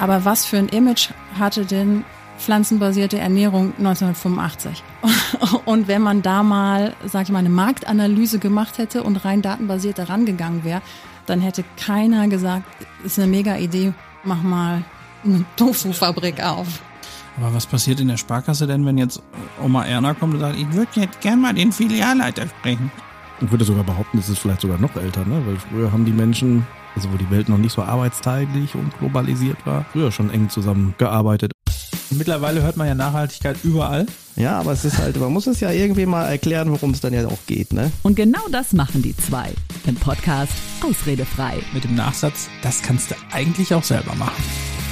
Aber was für ein Image hatte denn pflanzenbasierte Ernährung 1985? Und wenn man da mal, sag ich mal, eine Marktanalyse gemacht hätte und rein datenbasiert daran gegangen wäre, dann hätte keiner gesagt, ist eine mega Idee, mach mal eine Tofu-Fabrik auf. Aber was passiert in der Sparkasse denn, wenn jetzt Oma Erna kommt und sagt, ich würde jetzt gern mal den Filialleiter sprechen? Ich würde sogar behaupten, es ist vielleicht sogar noch älter, ne? Weil früher haben die Menschen, also wo die Welt noch nicht so arbeitsteilig und globalisiert war, früher schon eng zusammengearbeitet. Mittlerweile hört man ja Nachhaltigkeit überall. Ja, aber es ist halt, man muss es ja irgendwie mal erklären, worum es dann ja auch geht, ne? Und genau das machen die zwei im Podcast Ausredefrei. Mit dem Nachsatz, das kannst du eigentlich auch selber machen.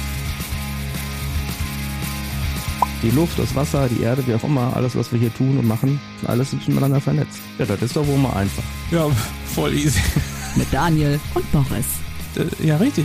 Die Luft, das Wasser, die Erde, wie auch immer, alles, was wir hier tun und machen, alles ist miteinander vernetzt. Ja, das ist doch wohl mal einfach. Ja, voll easy. Mit Daniel und Boris. Ja, richtig.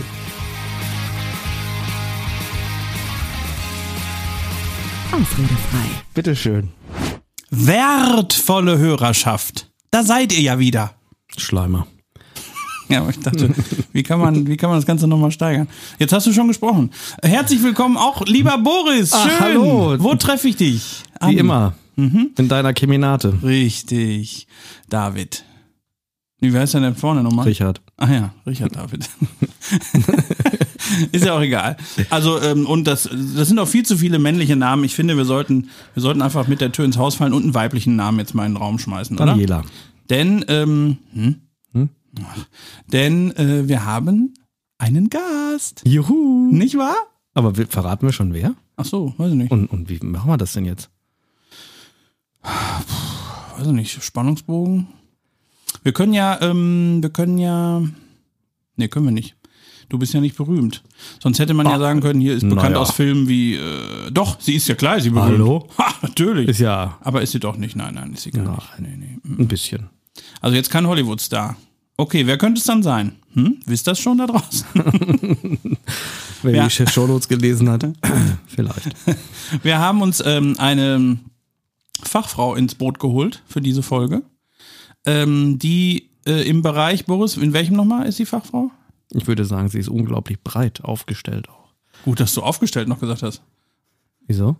Ausredefrei. Bitteschön. Wertvolle Hörerschaft. Da seid ihr ja wieder. Schleimer. Ja, aber ich dachte, wie kann man das Ganze nochmal steigern? Jetzt hast du schon gesprochen. Herzlich willkommen auch, lieber Boris. Schön. Ach, hallo. Wo treffe ich dich? Wie immer. In deiner Keminate. Richtig. David. Wie heißt der denn vorne nochmal? Richard. Ach ja, Richard David. Ist ja auch egal. Also, und das sind auch viel zu viele männliche Namen. Ich finde, wir sollten einfach mit der Tür ins Haus fallen und einen weiblichen Namen jetzt mal in den Raum schmeißen, oder? Daniela. Denn, wir haben einen Gast. Juhu. Nicht wahr? Aber verraten wir schon wer? Ach so, weiß ich nicht. Und wie machen wir das denn jetzt? Weiß ich nicht, Spannungsbogen. Wir können ja, nee, können wir nicht. Du bist ja nicht berühmt. Sonst hätte man ja sagen können, hier ist bekannt aus Filmen wie, doch, sie ist ja klar, sie berühmt. Hallo? Ha, natürlich. Ist ja. Aber ist sie doch nicht, nein, ist sie gar nicht. Nee. Ein bisschen. Also jetzt kein Hollywood-Star. Okay, wer könnte es dann sein? Wisst das schon da draußen? Wer die Shownotes gelesen hat, vielleicht. Wir haben uns eine Fachfrau ins Boot geholt für diese Folge, die im Bereich, Boris, in welchem nochmal ist die Fachfrau? Ich würde sagen, sie ist unglaublich breit aufgestellt auch. Gut, dass du aufgestellt noch gesagt hast. Wieso?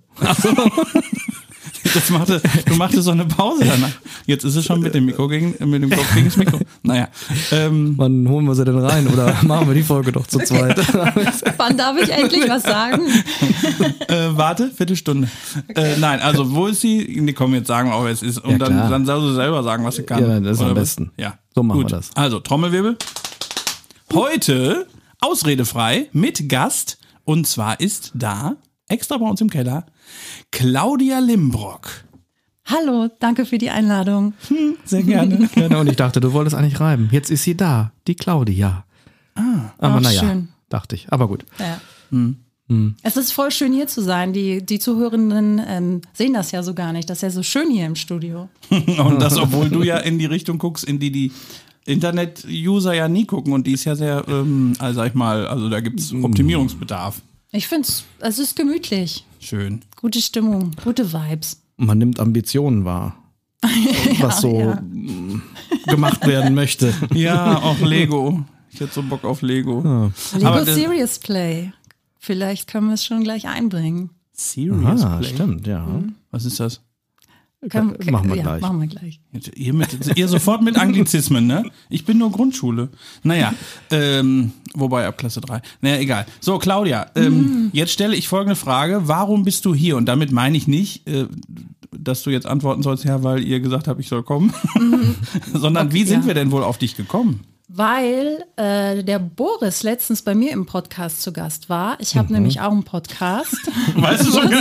Du machtest so eine Pause danach. Jetzt ist es schon mit dem Kopf gegen das Mikro. Naja. Wann holen wir sie denn rein? Oder machen wir die Folge doch zu zweit? Wann darf ich endlich was sagen? Warte, Viertelstunde. Okay. Nein, also wo ist sie? Nee, komm, jetzt sagen wir auch, wer es ist. Und ja, dann soll sie selber sagen, was sie kann. Ja, das ist am besten. Ja. So machen Gut. wir das. Also, Trommelwirbel. Heute ausredefrei mit Gast. Und zwar ist da, extra bei uns im Keller, Claudia Limbrock. Hallo, danke für die Einladung. Sehr gerne. Und ich dachte, du wolltest eigentlich reiben. Jetzt ist sie da, die Claudia. Aber naja, schön. dachte ich. Aber gut. Ja. Es ist voll schön hier zu sein. Die Zuhörenden sehen das ja so gar nicht. Das ist ja so schön hier im Studio. Und das, obwohl du ja in die Richtung guckst, in die Internet-User ja nie gucken. Und die ist ja sehr, sag ich mal, also da gibt es Optimierungsbedarf. Ich finde es ist gemütlich. Schön. Gute Stimmung, gute Vibes. Man nimmt Ambitionen wahr, was gemacht werden möchte. Ja, auch Lego. Ich hätte so Bock auf Lego. Ja. Lego Serious Play. Vielleicht können wir es schon gleich einbringen. Serious Play? Stimmt, ja. Was ist das? Machen wir gleich. Ihr sofort mit Anglizismen, ne? Ich bin nur Grundschule. Naja, wobei ab Klasse 3. Naja, egal. So, Claudia, jetzt stelle ich folgende Frage. Warum bist du hier? Und damit meine ich nicht, dass du jetzt antworten sollst, ja, weil ihr gesagt habt, ich soll kommen. Sondern wie sind wir denn wohl auf dich gekommen? Weil der Boris letztens bei mir im Podcast zu Gast war. Ich habe nämlich auch einen Podcast. Weißt du schon?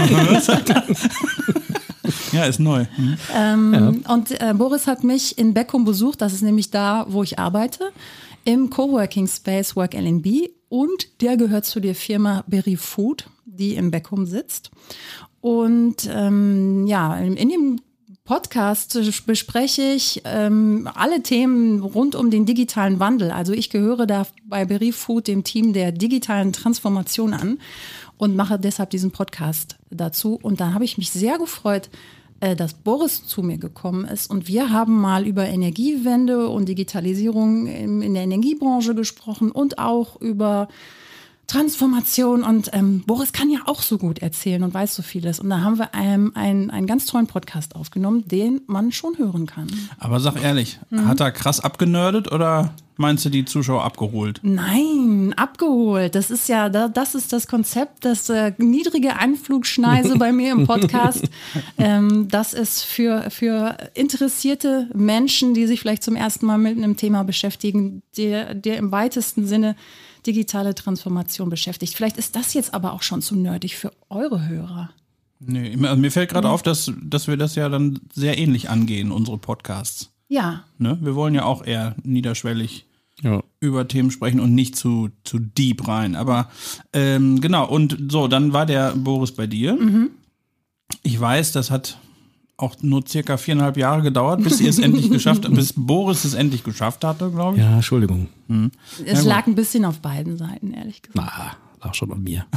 Ja, ist neu. Und Boris hat mich in Beckum besucht. Das ist nämlich da, wo ich arbeite. Im Coworking Space Work LNB. Und der gehört zu der Firma Berry Food, die in Beckum sitzt. Und in dem Podcast bespreche ich alle Themen rund um den digitalen Wandel. Also ich gehöre da bei Berry Food dem Team der digitalen Transformation an und mache deshalb diesen Podcast dazu. Und da habe ich mich sehr gefreut, dass Boris zu mir gekommen ist. Und wir haben mal über Energiewende und Digitalisierung in der Energiebranche gesprochen und auch über Transformation und Boris kann ja auch so gut erzählen und weiß so vieles. Und da haben wir einen ganz tollen Podcast aufgenommen, den man schon hören kann. Aber sag ehrlich, hat er krass abgenördet oder meinst du die Zuschauer abgeholt? Nein, abgeholt. Das ist ja, das ist das Konzept, das niedrige Anflugschneise bei mir im Podcast. Das ist für interessierte Menschen, die sich vielleicht zum ersten Mal mit einem Thema beschäftigen, der im weitesten Sinne digitale Transformation beschäftigt. Vielleicht ist das jetzt aber auch schon zu nerdig für eure Hörer. Nee, also mir fällt gerade auf, dass wir das ja dann sehr ähnlich angehen, unsere Podcasts. Ja. Ne? Wir wollen ja auch eher niederschwellig über Themen sprechen und nicht zu deep rein. Aber genau, und so, dann war der Boris bei dir. Mhm. Ich weiß, das hat auch nur circa 4,5 Jahre gedauert, bis ihr es endlich geschafft habt, bis Boris es endlich geschafft hatte, glaube ich. Ja, Entschuldigung. Mhm. Es lag ein bisschen auf beiden Seiten, ehrlich gesagt. Lag schon an mir.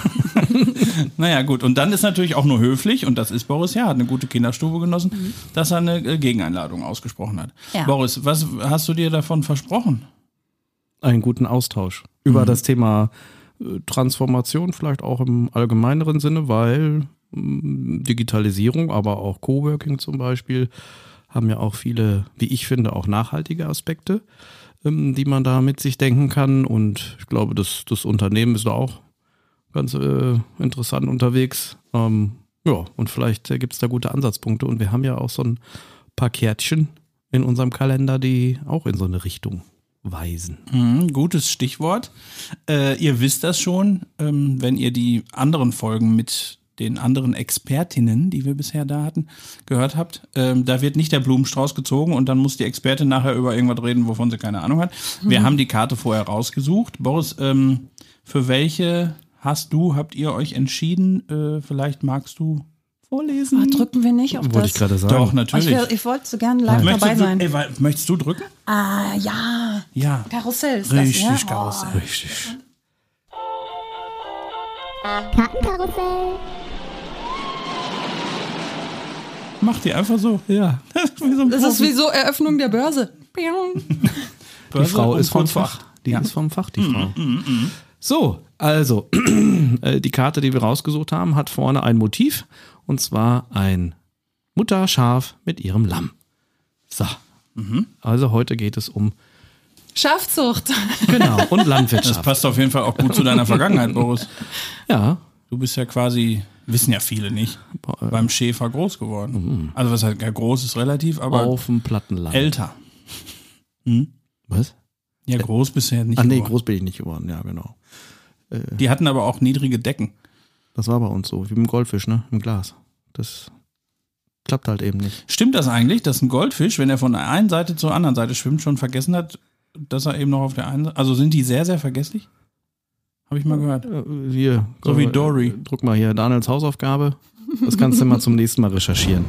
Naja, gut. Und dann ist natürlich auch nur höflich, und das ist Boris, ja, hat eine gute Kinderstube genossen, dass er eine Gegeneinladung ausgesprochen hat. Ja. Boris, was hast du dir davon versprochen? Einen guten Austausch über das Thema Transformation, vielleicht auch im allgemeineren Sinne, weil Digitalisierung, aber auch Coworking zum Beispiel, haben ja auch viele, wie ich finde, auch nachhaltige Aspekte, die man da mit sich denken kann. Und ich glaube, das Unternehmen ist da auch ganz interessant unterwegs. Ja, und vielleicht gibt es da gute Ansatzpunkte. Und wir haben ja auch so ein paar Kärtchen in unserem Kalender, die auch in so eine Richtung weisen. Gutes Stichwort. Ihr wisst das schon, wenn ihr die anderen Folgen mit den anderen Expertinnen, die wir bisher da hatten, gehört habt. Da wird nicht der Blumenstrauß gezogen und dann muss die Expertin nachher über irgendwas reden, wovon sie keine Ahnung hat. Wir haben die Karte vorher rausgesucht. Boris, für welche habt ihr euch entschieden? Vielleicht magst du vorlesen? Drücken wir nicht auf das. Wollte ich gerade sagen. Doch, natürlich. Ich wollte so gerne live dabei sein. Möchtest du drücken? Ja. Karussell ist Richtig, das, ja? Karussell. Richtig. Kartenkarussell. Mach die einfach so. Ja. Das ist wie so Eröffnung der Börse. Die Frau ist vom Fach. Die ist vom Fach, die Frau. So, also, die Karte, die wir rausgesucht haben, hat vorne ein Motiv, und zwar ein Mutterschaf mit ihrem Lamm. So, also heute geht es um Schafzucht. Genau, und Landwirtschaft. Das passt auf jeden Fall auch gut zu deiner Vergangenheit, Boris. Ja. Du bist ja quasi, wissen ja viele nicht, beim Schäfer groß geworden. Also was halt groß ist relativ, aber auf dem Plattenland. Älter. Was? Ja, groß bist du ja nicht Nee, geworden. groß bin ich nicht geworden, ja, genau. Die hatten aber auch niedrige Decken. Das war bei uns so, wie beim Goldfisch, ne? Im Glas. Das klappt halt eben nicht. Stimmt das eigentlich, dass ein Goldfisch, wenn er von der einen Seite zur anderen Seite schwimmt, schon vergessen hat, dass er eben noch auf der einen Seite... Also sind die sehr, sehr vergesslich? Habe ich mal gehört. Hier. So wie Dory. Druck mal hier, Daniels Hausaufgabe. Das kannst du mal zum nächsten Mal recherchieren.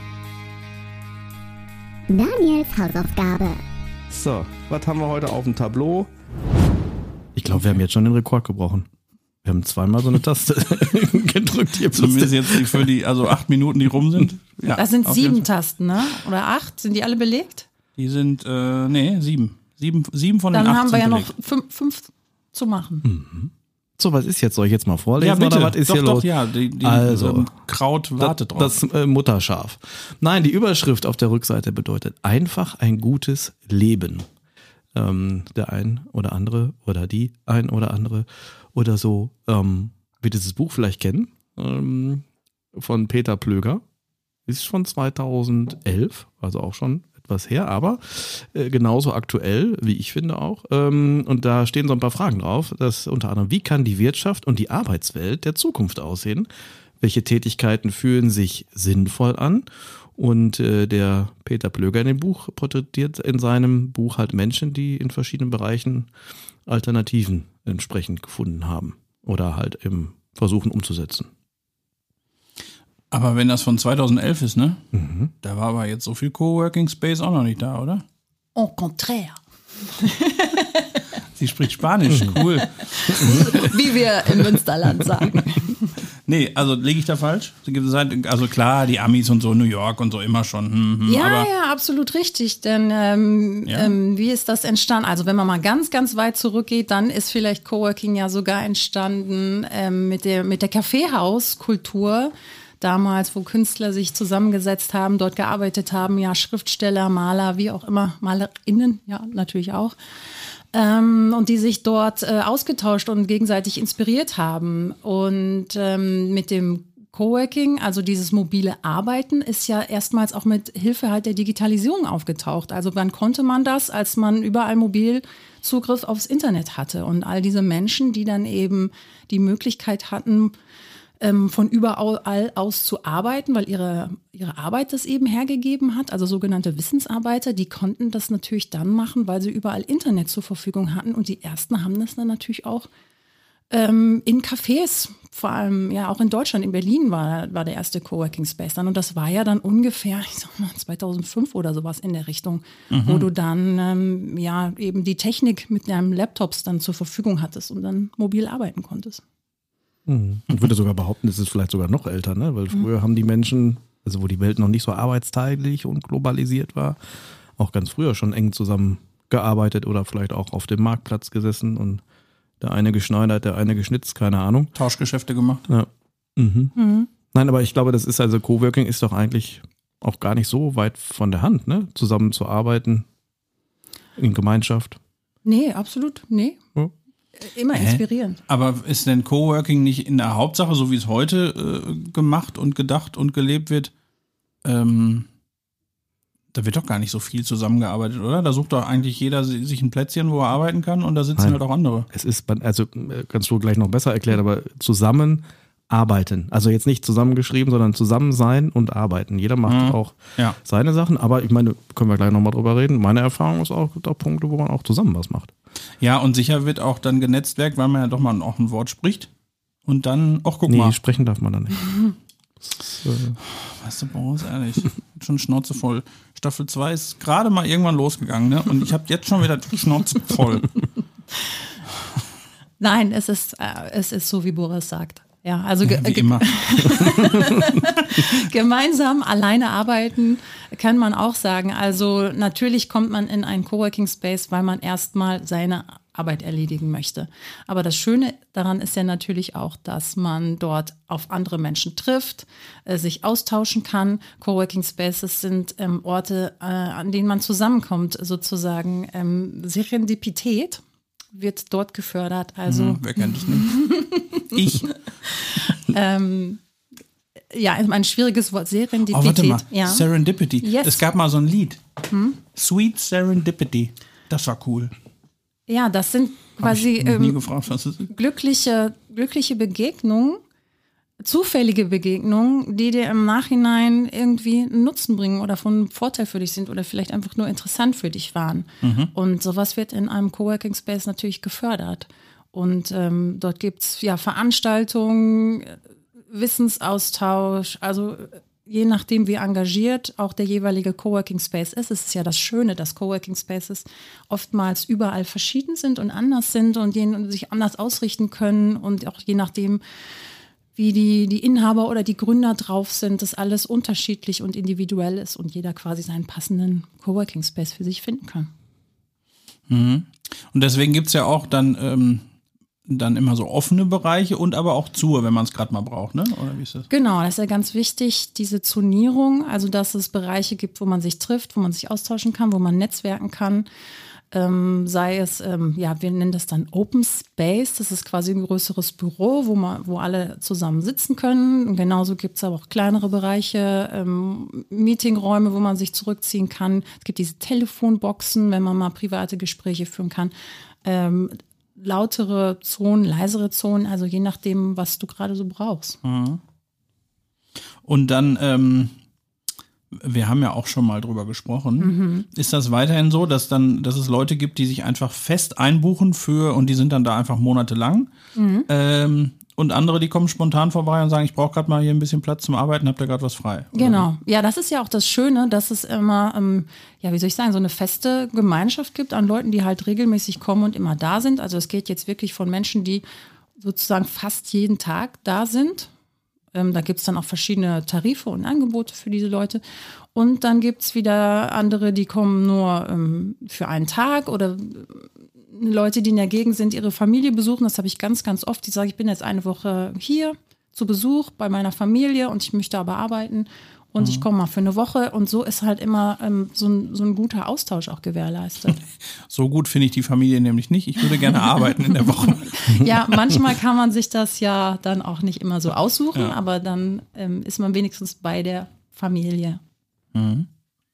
Daniels Hausaufgabe. So, was haben wir heute auf dem Tableau? Ich glaube, wir haben jetzt schon den Rekord gebrochen. Wir haben zweimal so eine Taste gedrückt hier. Zumindest jetzt für die, also 8 Minuten, die rum sind. Ja, Das sind auf jeden 7 Fall. Tasten, ne? Oder 8? Sind die alle belegt? Die sind, 7. 7 von den Dann 8 haben wir ja sind noch belegt. 5 zu machen. So, was ist jetzt? Soll ich jetzt mal vorlesen? Ja, bitte. Oder was ist Doch, hier doch, los? ja. Die Also, Kraut wartet drauf. Das Mutterschaf. Nein, die Überschrift auf der Rückseite bedeutet einfach ein gutes Leben. Der ein oder andere oder die ein oder andere oder so, wie dieses Buch vielleicht kennen, von Peter Plöger. Ist von 2011, also auch schon etwas her, aber genauso aktuell, wie ich finde auch. Und da stehen so ein paar Fragen drauf, dass unter anderem, wie kann die Wirtschaft und die Arbeitswelt der Zukunft aussehen? Welche Tätigkeiten fühlen sich sinnvoll an? Und der Peter Plöger in dem Buch porträtiert in seinem Buch halt Menschen, die in verschiedenen Bereichen Alternativen entsprechend gefunden haben oder halt im Versuchen umzusetzen. Aber wenn das von 2011 ist, ne? Da war aber jetzt so viel Coworking Space auch noch nicht da, oder? Au contraire. Sie spricht Spanisch, cool. Wie wir im Münsterland sagen. Nee, also liege ich da falsch? Also klar, die Amis und so, New York und so immer schon. Ja, absolut richtig. Denn wie ist das entstanden? Also wenn man mal ganz, ganz weit zurückgeht, dann ist vielleicht Coworking ja sogar entstanden mit der Kaffeehauskultur. Damals, wo Künstler sich zusammengesetzt haben, dort gearbeitet haben, ja, Schriftsteller, Maler, wie auch immer, MalerInnen, ja, natürlich auch. Und die sich dort ausgetauscht und gegenseitig inspiriert haben. Und mit dem Coworking, also dieses mobile Arbeiten, ist ja erstmals auch mit Hilfe halt der Digitalisierung aufgetaucht. Also wann konnte man das, als man überall mobil Zugriff aufs Internet hatte? Und all diese Menschen, die dann eben die Möglichkeit hatten, von überall aus zu arbeiten, weil ihre Arbeit das eben hergegeben hat, also sogenannte Wissensarbeiter, die konnten das natürlich dann machen, weil sie überall Internet zur Verfügung hatten und die ersten haben das dann natürlich auch in Cafés, vor allem ja auch in Deutschland, in Berlin war der erste Coworking Space dann und das war ja dann ungefähr, ich sag mal 2005 oder sowas in der Richtung, wo du dann eben die Technik mit deinem Laptops dann zur Verfügung hattest und dann mobil arbeiten konntest. Ich würde sogar behaupten, es ist vielleicht sogar noch älter, ne? Weil früher haben die Menschen, also wo die Welt noch nicht so arbeitsteilig und globalisiert war, auch ganz früher schon eng zusammengearbeitet oder vielleicht auch auf dem Marktplatz gesessen und der eine geschneidert, der eine geschnitzt, keine Ahnung. Tauschgeschäfte gemacht. Ja. Nein, aber ich glaube, das ist also Coworking ist doch eigentlich auch gar nicht so weit von der Hand, ne? Zusammen zu arbeiten in Gemeinschaft. Nee, absolut, nee. Ja. Immer inspirierend. Aber ist denn Coworking nicht in der Hauptsache, so wie es heute gemacht und gedacht und gelebt wird, da wird doch gar nicht so viel zusammengearbeitet, oder? Da sucht doch eigentlich jeder sich ein Plätzchen, wo er arbeiten kann und da sitzen halt auch andere. Es ist, also kannst du gleich noch besser erklären, aber zusammen arbeiten. Also jetzt nicht zusammengeschrieben, sondern zusammen sein und arbeiten. Jeder macht auch seine Sachen, aber ich meine, können wir gleich nochmal drüber reden. Meine Erfahrung ist auch, gibt auch Punkte, wo man auch zusammen was macht. Ja, und sicher wird auch dann genetzwerkt, weil man ja doch mal auch ein Wort spricht. Und dann, guck mal. Nee, sprechen darf man dann nicht. Weißt du, Boris, ehrlich, schon Schnauze voll. Staffel 2 ist gerade mal irgendwann losgegangen, ne? Und ich habe jetzt schon wieder die Schnauze voll. Nein, es ist so, wie Boris sagt. Ja, also wie immer. Gemeinsam alleine arbeiten kann man auch sagen. Also natürlich kommt man in einen Coworking Space, weil man erstmal seine Arbeit erledigen möchte. Aber das Schöne daran ist ja natürlich auch, dass man dort auf andere Menschen trifft, sich austauschen kann. Coworking Spaces sind Orte, an denen man zusammenkommt, sozusagen. Serendipität wird dort gefördert. Also wer kennt es nicht? Ich. Ja, ein schwieriges Wort, Serendipität. Oh, warte mal, ja. Serendipity. Yes. Es gab mal so ein Lied. Sweet Serendipity. Das war cool. Ja, das sind quasi Hab ich nie gefragt, was es ist. glückliche Begegnungen, zufällige Begegnungen, die dir im Nachhinein irgendwie einen Nutzen bringen oder von Vorteil für dich sind oder vielleicht einfach nur interessant für dich waren. Und sowas wird in einem Coworking Space natürlich gefördert. Und dort gibt es ja Veranstaltungen, Wissensaustausch, also je nachdem, wie engagiert auch der jeweilige Coworking Space ist. Es ist ja das Schöne, dass Coworking Spaces oftmals überall verschieden sind und anders sind und sich anders ausrichten können und auch je nachdem, wie die Inhaber oder die Gründer drauf sind, das alles unterschiedlich und individuell ist und jeder quasi seinen passenden Coworking Space für sich finden kann. Und deswegen gibt es ja auch dann immer so offene Bereiche und aber auch zu, wenn man es gerade mal braucht, ne? Oder wie ist das? Genau, das ist ja ganz wichtig, diese Zonierung, also dass es Bereiche gibt, wo man sich trifft, wo man sich austauschen kann, wo man netzwerken kann. Sei es, wir nennen das dann Open Space, das ist quasi ein größeres Büro, wo alle zusammen sitzen können. Und genauso gibt es aber auch kleinere Bereiche, Meetingräume, wo man sich zurückziehen kann. Es gibt diese Telefonboxen, wenn man mal private Gespräche führen kann. Lautere Zonen, leisere Zonen, also je nachdem, was du gerade so brauchst. Und dann, wir haben ja auch schon mal drüber gesprochen. Ist das weiterhin so, dass es Leute gibt, die sich einfach fest einbuchen und die sind dann da einfach monatelang? Und andere, die kommen spontan vorbei und sagen, ich brauche gerade mal hier ein bisschen Platz zum Arbeiten, habt ihr gerade was frei? Oder genau. Ja, das ist ja auch das Schöne, dass es immer, so eine feste Gemeinschaft gibt an Leuten, die halt regelmäßig kommen und immer da sind. Also es geht jetzt wirklich von Menschen, die sozusagen fast jeden Tag da sind. Da gibt es dann auch verschiedene Tarife und Angebote für diese Leute. Und dann gibt es wieder andere, die kommen nur für einen Tag oder Leute, die in der Gegend sind, ihre Familie besuchen. Das habe ich ganz, ganz oft. Die sagen, ich bin jetzt eine Woche hier zu Besuch bei meiner Familie und ich möchte aber arbeiten und ich komme mal für eine Woche. Und so ist halt immer so ein guter Austausch auch gewährleistet. So gut finde ich die Familie nämlich nicht. Ich würde gerne arbeiten in der Woche. Ja, manchmal kann man sich das ja dann auch nicht immer so aussuchen, aber dann ist man wenigstens bei der Familie. Mhm.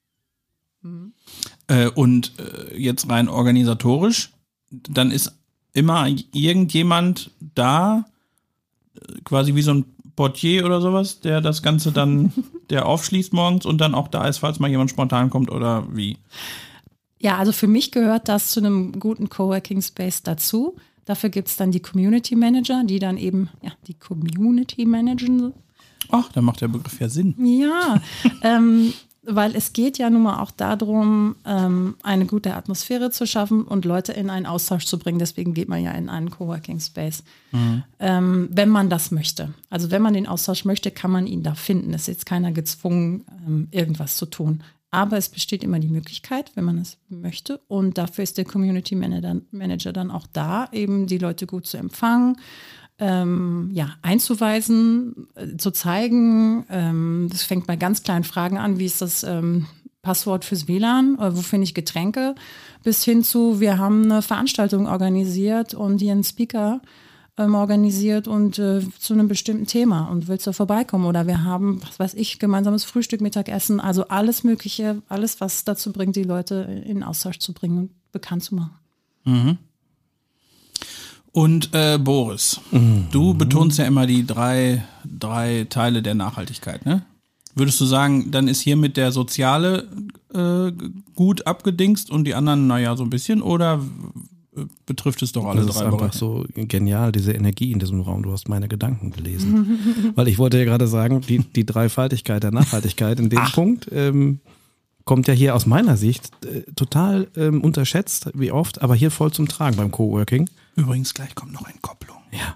Und jetzt rein organisatorisch, dann ist immer irgendjemand da, quasi wie so ein Portier oder sowas, der das Ganze dann, der aufschließt morgens und dann auch da ist, falls mal jemand spontan kommt oder wie? Ja, also für mich gehört das zu einem guten Coworking Space dazu. Dafür gibt es dann die Community Manager, die dann eben die Community managen. Ach, da macht der Begriff ja Sinn. Ja, weil es geht ja nun mal auch darum, eine gute Atmosphäre zu schaffen und Leute in einen Austausch zu bringen. Deswegen geht man ja in einen Coworking Space, wenn man das möchte. Also wenn man den Austausch möchte, kann man ihn da finden. Es ist jetzt keiner gezwungen, irgendwas zu tun. Aber es besteht immer die Möglichkeit, wenn man es möchte. Und dafür ist der Community Manager dann auch da, eben die Leute gut zu empfangen, einzuweisen, zu zeigen. Das fängt bei ganz kleinen Fragen an, wie ist das Passwort fürs WLAN, wo finde ich Getränke, bis hin zu, wir haben eine Veranstaltung organisiert und hier einen Speaker organisiert und zu einem bestimmten Thema und willst du vorbeikommen? Oder wir haben, was weiß ich, gemeinsames Frühstück, Mittagessen, also alles Mögliche, alles, was dazu bringt, die Leute in Austausch zu bringen und bekannt zu machen. Mhm. Und Boris, du betonst ja immer die drei Teile der Nachhaltigkeit, ne? Würdest du sagen, dann ist hiermit der Soziale gut abgedingst und die anderen, naja, so ein bisschen? Oder betrifft es doch alle drei Bereiche? Das ist einfach so genial, diese Energie in diesem Raum. Du hast meine Gedanken gelesen. Weil ich wollte ja gerade sagen, die Dreifaltigkeit der Nachhaltigkeit in dem Punkt kommt ja hier aus meiner Sicht total unterschätzt, wie oft, aber hier voll zum Tragen beim Coworking. Übrigens, gleich kommt noch Entkopplung. Ja.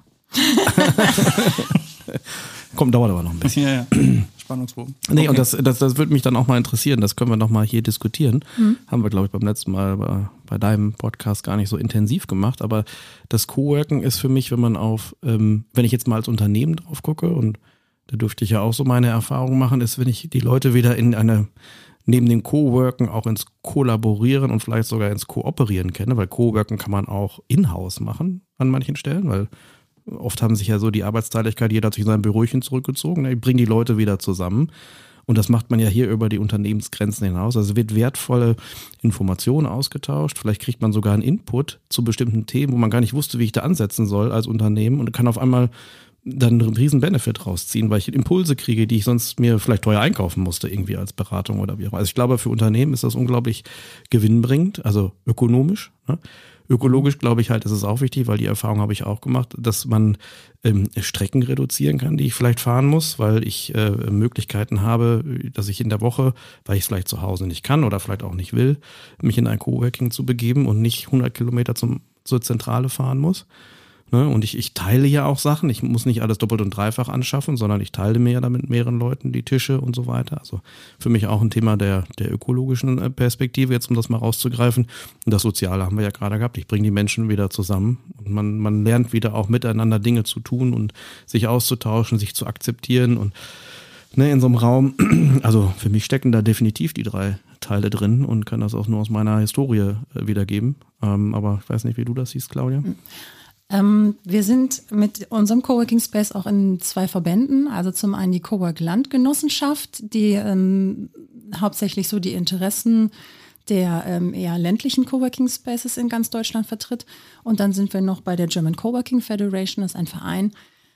Dauert aber noch ein bisschen. Ja. Spannungsbogen. Nee, okay. Und das würde mich dann auch mal interessieren. Das können wir noch mal hier diskutieren. Haben wir, glaube ich, beim letzten Mal bei deinem Podcast gar nicht so intensiv gemacht. Aber das Coworken ist für mich, wenn ich jetzt mal als Unternehmen drauf gucke, und da dürfte ich ja auch so meine Erfahrung machen, ist, wenn ich die Leute wieder neben dem Coworken auch ins Kollaborieren und vielleicht sogar ins Kooperieren kenne, weil Coworken kann man auch in-house machen an manchen Stellen, weil oft haben sich ja so die Arbeitsteiligkeit, jeder hat sich in sein Büröchen zurückgezogen, ich bringe die Leute wieder zusammen und das macht man ja hier über die Unternehmensgrenzen hinaus. Also wird wertvolle Informationen ausgetauscht, vielleicht kriegt man sogar einen Input zu bestimmten Themen, wo man gar nicht wusste, wie ich da ansetzen soll als Unternehmen und kann auf einmal dann einen riesen Benefit rausziehen, weil ich Impulse kriege, die ich sonst mir vielleicht teuer einkaufen musste, irgendwie als Beratung oder wie auch immer. Also ich glaube, für Unternehmen ist das unglaublich gewinnbringend, also ökonomisch. Ne? Ökologisch glaube ich halt, ist es auch wichtig, weil die Erfahrung habe ich auch gemacht, dass man Strecken reduzieren kann, die ich vielleicht fahren muss, weil ich Möglichkeiten habe, dass ich in der Woche, weil ich es vielleicht zu Hause nicht kann oder vielleicht auch nicht will, mich in ein Coworking zu begeben und nicht 100 Kilometer zur Zentrale fahren muss. Und ich teile ja auch Sachen. Ich muss nicht alles doppelt und dreifach anschaffen, sondern ich teile mir ja dann mit mehreren Leuten die Tische und so weiter. Also für mich auch ein Thema der ökologischen Perspektive, jetzt um das mal rauszugreifen. Und das Soziale haben wir ja gerade gehabt. Ich bringe die Menschen wieder zusammen und man lernt wieder auch miteinander Dinge zu tun und sich auszutauschen, sich zu akzeptieren und in so einem Raum. Also für mich stecken da definitiv die 3 Teile drin und kann das auch nur aus meiner Historie wiedergeben. Aber ich weiß nicht, wie du das siehst, Claudia. Wir sind mit unserem Coworking Space auch in 2 Verbänden, also zum einen die Cowork Landgenossenschaft, die hauptsächlich so die Interessen der eher ländlichen Coworking Spaces in ganz Deutschland vertritt, und dann sind wir noch bei der German Coworking Federation, das ist ein Verein,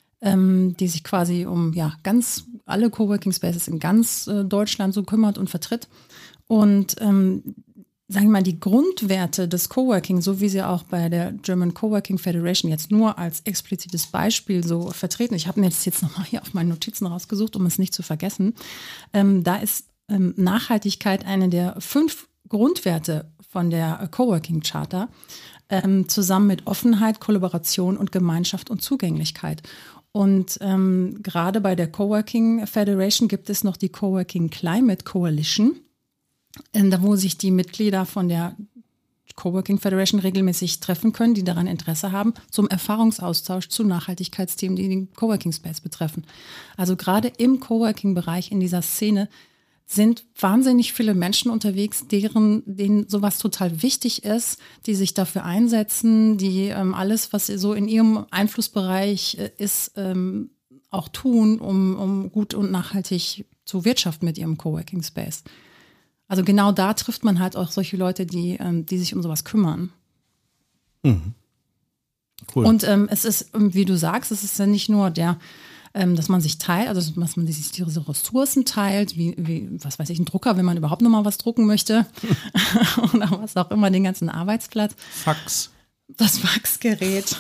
die sich quasi um ganz alle Coworking Spaces in ganz Deutschland so kümmert und vertritt. Und sagen wir mal, die Grundwerte des Coworking, so wie sie auch bei der German Coworking Federation jetzt nur als explizites Beispiel so vertreten. Ich habe mir jetzt nochmal hier auf meinen Notizen rausgesucht, um es nicht zu vergessen. Da ist Nachhaltigkeit eine der 5 Grundwerte von der Coworking Charta, zusammen mit Offenheit, Kollaboration und Gemeinschaft und Zugänglichkeit. Und gerade bei der Coworking Federation gibt es noch die Coworking Climate Coalition, wo sich die Mitglieder von der Coworking Federation regelmäßig treffen können, die daran Interesse haben, zum Erfahrungsaustausch zu Nachhaltigkeitsthemen, die den Coworking Space betreffen. Also gerade im Coworking-Bereich, in dieser Szene, sind wahnsinnig viele Menschen unterwegs, denen sowas total wichtig ist, die sich dafür einsetzen, die alles, was so in ihrem Einflussbereich ist, auch tun, um gut und nachhaltig zu wirtschaften mit ihrem Coworking Space. Also genau da trifft man halt auch solche Leute, die sich um sowas kümmern. Mhm. Cool. Und es ist, wie du sagst, es ist ja nicht nur dass man sich teilt, also dass man sich diese Ressourcen teilt, wie was weiß ich, ein Drucker, wenn man überhaupt noch mal was drucken möchte oder was auch immer, den ganzen Arbeitsplatz. Fax. Das Faxgerät.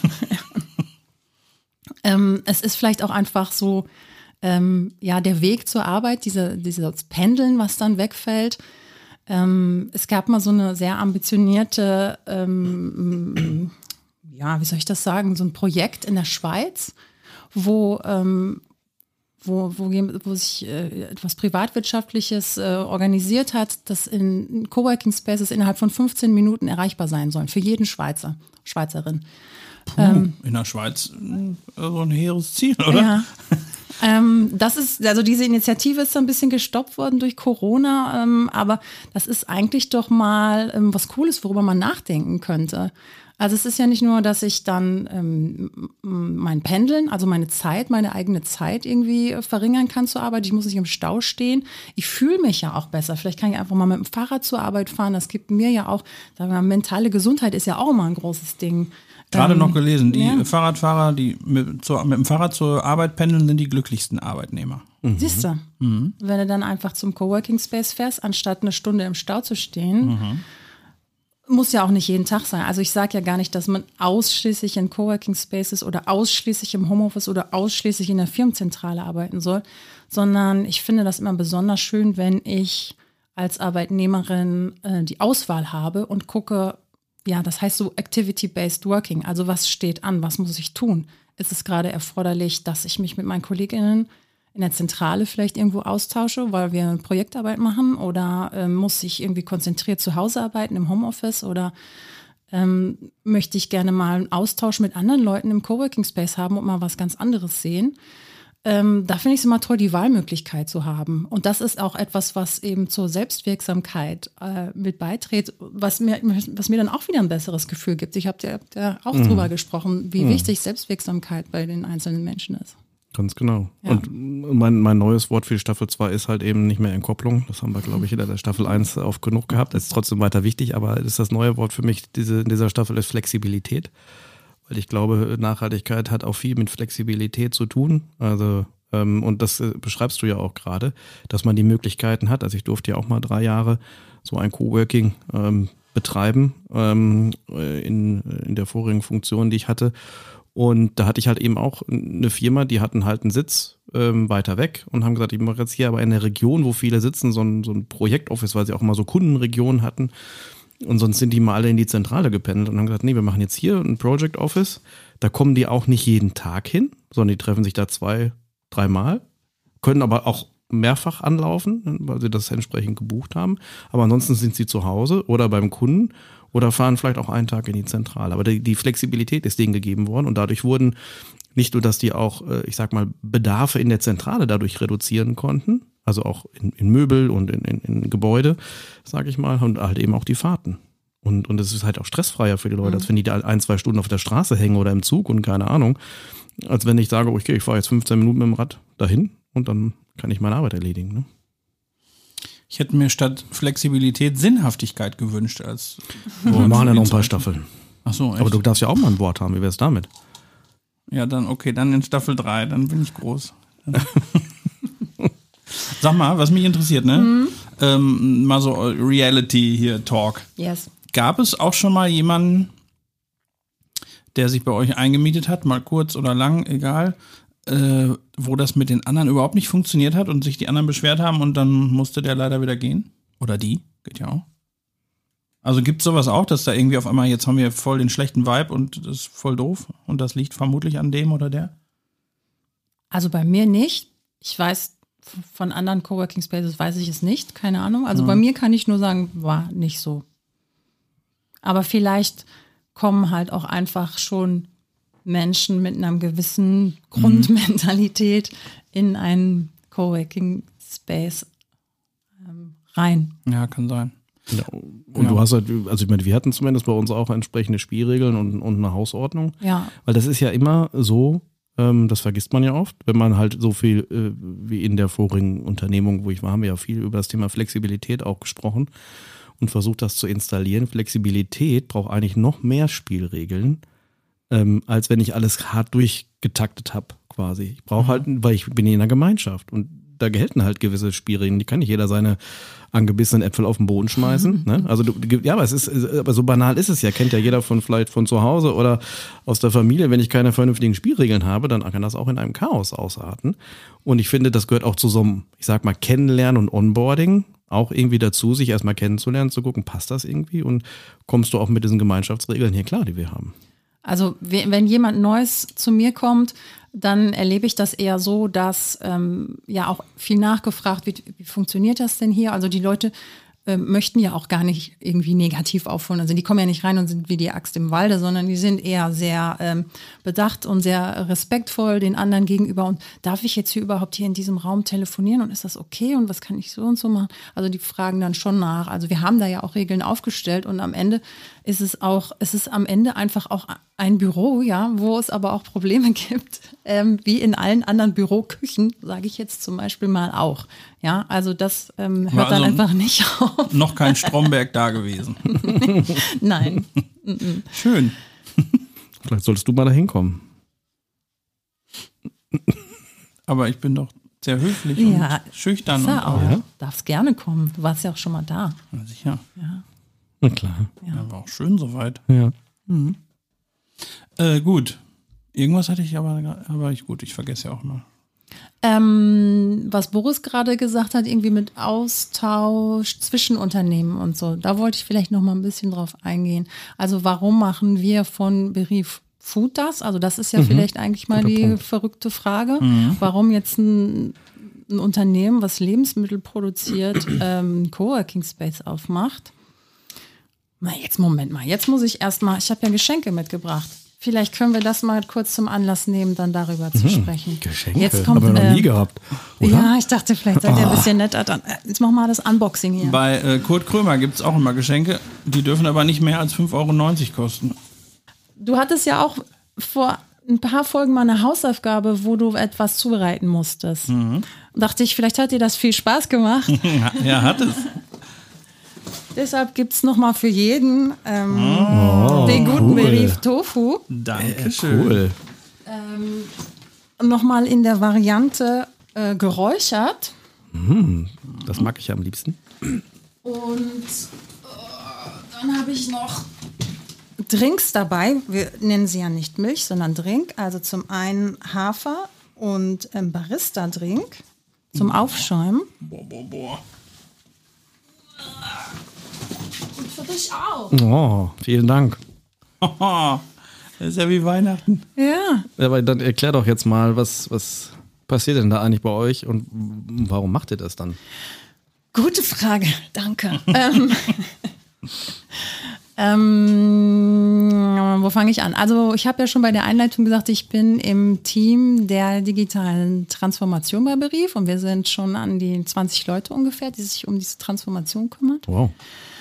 Es ist vielleicht auch einfach so, der Weg zur Arbeit, dieses Pendeln, was dann wegfällt. Es gab mal so eine sehr ambitionierte, wie soll ich das sagen, so ein Projekt in der Schweiz, wo sich etwas Privatwirtschaftliches organisiert hat, das in Coworking Spaces innerhalb von 15 Minuten erreichbar sein sollen, für jeden Schweizerin. In der Schweiz so ein hehres Ziel, oder? Ja. Diese Initiative ist so ein bisschen gestoppt worden durch Corona, aber das ist eigentlich doch mal was Cooles, worüber man nachdenken könnte. Also es ist ja nicht nur, dass ich dann mein Pendeln, also meine eigene Zeit irgendwie verringern kann zur Arbeit. Ich muss nicht im Stau stehen. Ich fühle mich ja auch besser. Vielleicht kann ich einfach mal mit dem Fahrrad zur Arbeit fahren. Das gibt mir ja auch, sagen wir mal, mentale Gesundheit ist ja auch immer ein großes Ding. Gerade noch gelesen, die Fahrradfahrer, die mit dem Fahrrad zur Arbeit pendeln, sind die glücklichsten Arbeitnehmer. Siehst du, wenn du dann einfach zum Coworking Space fährst, anstatt eine Stunde im Stau zu stehen, muss ja auch nicht jeden Tag sein. Also ich sage ja gar nicht, dass man ausschließlich in Coworking Spaces oder ausschließlich im Homeoffice oder ausschließlich in der Firmenzentrale arbeiten soll, sondern ich finde das immer besonders schön, wenn ich als Arbeitnehmerin die Auswahl habe und gucke, ja, das heißt so Activity-Based Working. Also was steht an, was muss ich tun? Ist es gerade erforderlich, dass ich mich mit meinen KollegInnen in der Zentrale vielleicht irgendwo austausche, weil wir eine Projektarbeit machen, oder muss ich irgendwie konzentriert zu Hause arbeiten im Homeoffice, oder möchte ich gerne mal einen Austausch mit anderen Leuten im Coworking Space haben und mal was ganz anderes sehen. Da finde ich es immer toll, die Wahlmöglichkeit zu haben. Und das ist auch etwas, was eben zur Selbstwirksamkeit mit beiträgt, was mir dann auch wieder ein besseres Gefühl gibt. Ich habe ja auch drüber gesprochen, wie wichtig Selbstwirksamkeit bei den einzelnen Menschen ist. Ganz genau. Ja. Und mein neues Wort für die Staffel 2 ist halt eben nicht mehr Entkopplung. Das haben wir, glaube ich, in der Staffel 1 oft genug gehabt. Das ist trotzdem weiter wichtig, aber ist das neue Wort für mich in dieser Staffel ist Flexibilität. Weil ich glaube, Nachhaltigkeit hat auch viel mit Flexibilität zu tun. Also, und das beschreibst du ja auch gerade, dass man die Möglichkeiten hat. Also ich durfte ja auch mal 3 Jahre so ein Coworking betreiben in der vorigen Funktion, die ich hatte. Und da hatte ich halt eben auch eine Firma, die hatten halt einen Sitz weiter weg und haben gesagt, ich mache jetzt hier aber in der Region, wo viele sitzen, so ein Projektoffice, weil sie auch mal so Kundenregionen hatten. Und sonst sind die mal alle in die Zentrale gependelt und haben gesagt, nee, wir machen jetzt hier ein Project Office. Da kommen die auch nicht jeden Tag hin, sondern die treffen sich da 2-3 Mal, können aber auch mehrfach anlaufen, weil sie das entsprechend gebucht haben. Aber ansonsten sind sie zu Hause oder beim Kunden oder fahren vielleicht auch einen Tag in die Zentrale. Aber die Flexibilität ist denen gegeben worden und dadurch wurden nicht nur, dass die auch, ich sag mal, Bedarfe in der Zentrale dadurch reduzieren konnten, also auch in Möbel und in Gebäude, sage ich mal, und halt eben auch die Fahrten. Und es ist halt auch stressfreier für die Leute, als wenn die da 1-2 Stunden auf der Straße hängen oder im Zug und keine Ahnung, als wenn ich sage, okay, ich fahre jetzt 15 Minuten mit dem Rad dahin und dann kann ich meine Arbeit erledigen. Ne? Ich hätte mir statt Flexibilität Sinnhaftigkeit gewünscht. Wir machen ja noch ein paar Staffeln. Ach so, echt? Aber du darfst ja auch mal ein Wort haben, wie wär's damit? Ja, dann in Staffel 3, dann bin ich groß. Sag mal, was mich interessiert, ne? Mal so Reality hier, Talk. Yes. Gab es auch schon mal jemanden, der sich bei euch eingemietet hat, mal kurz oder lang, egal, wo das mit den anderen überhaupt nicht funktioniert hat und sich die anderen beschwert haben und dann musste der leider wieder gehen? Oder die? Geht ja auch. Also gibt es sowas auch, dass da irgendwie auf einmal, jetzt haben wir voll den schlechten Vibe und das ist voll doof und das liegt vermutlich an dem oder der? Also bei mir nicht. Ich weiß, von anderen Coworking Spaces weiß ich es nicht, keine Ahnung. Also bei mir kann ich nur sagen, war nicht so. Aber vielleicht kommen halt auch einfach schon Menschen mit einer gewissen Grundmentalität in einen Coworking Space rein. Ja, kann sein. Ja, und du hast halt, also ich meine, wir hatten zumindest bei uns auch entsprechende Spielregeln und eine Hausordnung. Ja. Weil das ist ja immer so, das vergisst man ja oft, wenn man halt so viel, wie in der vorigen Unternehmung, wo ich war, haben wir ja viel über das Thema Flexibilität auch gesprochen und versucht, das zu installieren. Flexibilität braucht eigentlich noch mehr Spielregeln, als wenn ich alles hart durchgetaktet habe, quasi. Ich brauche halt, weil ich bin in einer Gemeinschaft und da gelten halt gewisse Spielregeln. Die kann nicht jeder seine angebissenen Äpfel auf den Boden schmeißen. Ne? Also ja, aber aber so banal ist es ja. Kennt ja jeder vielleicht von zu Hause oder aus der Familie. Wenn ich keine vernünftigen Spielregeln habe, dann kann das auch in einem Chaos ausarten. Und ich finde, das gehört auch zu so einem, ich sag mal, Kennenlernen und Onboarding auch irgendwie dazu, sich erstmal kennenzulernen, zu gucken, passt das irgendwie und kommst du auch mit diesen Gemeinschaftsregeln hier klar, die wir haben. Also wenn jemand Neues zu mir kommt, dann erlebe ich das eher so, dass ja auch viel nachgefragt wird, wie funktioniert das denn hier? Also die Leute möchten ja auch gar nicht irgendwie negativ aufholen. Also die kommen ja nicht rein und sind wie die Axt im Walde, sondern die sind eher sehr bedacht und sehr respektvoll den anderen gegenüber. Und darf ich jetzt hier überhaupt hier in diesem Raum telefonieren und ist das okay und was kann ich so und so machen? Also die fragen dann schon nach. Also wir haben da ja auch Regeln aufgestellt und am Ende ist es am Ende einfach auch ein Büro, ja, wo es aber auch Probleme gibt, wie in allen anderen Büroküchen, sage ich jetzt zum Beispiel mal auch. Ja, also das hört also dann einfach nicht auf. Noch kein Stromberg da gewesen. Nein. Schön. Vielleicht solltest du mal da hinkommen. Aber ich bin doch sehr höflich Ja, und schüchtern. Ist Und er auch. Ja. Darfst gerne kommen. Du warst ja auch schon mal da. Ja, sicher. Ja. Na klar. Ja, war auch schön soweit. Ja. Gut. Irgendwas hatte ich aber ich vergesse ja auch mal. Was Boris gerade gesagt hat, irgendwie mit Austausch zwischen Unternehmen und so, da wollte ich vielleicht noch mal ein bisschen drauf eingehen. Also warum machen wir von Berief Food das? Also das ist ja vielleicht eigentlich mal die verrückte Frage. Warum jetzt ein Unternehmen, was Lebensmittel produziert, Coworking Space aufmacht? Moment mal, jetzt muss ich erstmal, ich habe ja Geschenke mitgebracht. Vielleicht können wir das mal kurz zum Anlass nehmen, dann darüber zu sprechen. Geschenke? Jetzt kommt, haben wir noch nie gehabt, oder? Ja, ich dachte, vielleicht seid ihr ein bisschen netter. Dann, jetzt machen wir das Unboxing hier. Bei Kurt Krömer gibt es auch immer Geschenke, die dürfen aber nicht mehr als 5,90 € kosten. Du hattest ja auch vor ein paar Folgen mal eine Hausaufgabe, wo du etwas zubereiten musstest. Dachte ich, vielleicht hat dir das viel Spaß gemacht. Ja, hat es. Deshalb gibt es nochmal für jeden den guten Berief Tofu. Dankeschön. Cool. Nochmal in der Variante geräuchert. Das mag ich ja am liebsten. Und dann habe ich noch Drinks dabei. Wir nennen sie ja nicht Milch, sondern Drink. Also zum einen Hafer und Barista-Drink zum Aufschäumen. Boah. Und für dich auch. Oh, vielen Dank. Das ist ja wie Weihnachten. Ja. Aber dann erklär doch jetzt mal, was passiert denn da eigentlich bei euch und warum macht ihr das dann? Gute Frage, danke. Wo fange ich an? Also ich habe ja schon bei der Einleitung gesagt, ich bin im Team der digitalen Transformation bei Berief und wir sind schon an die 20 Leute ungefähr, die sich um diese Transformation kümmern. Wow.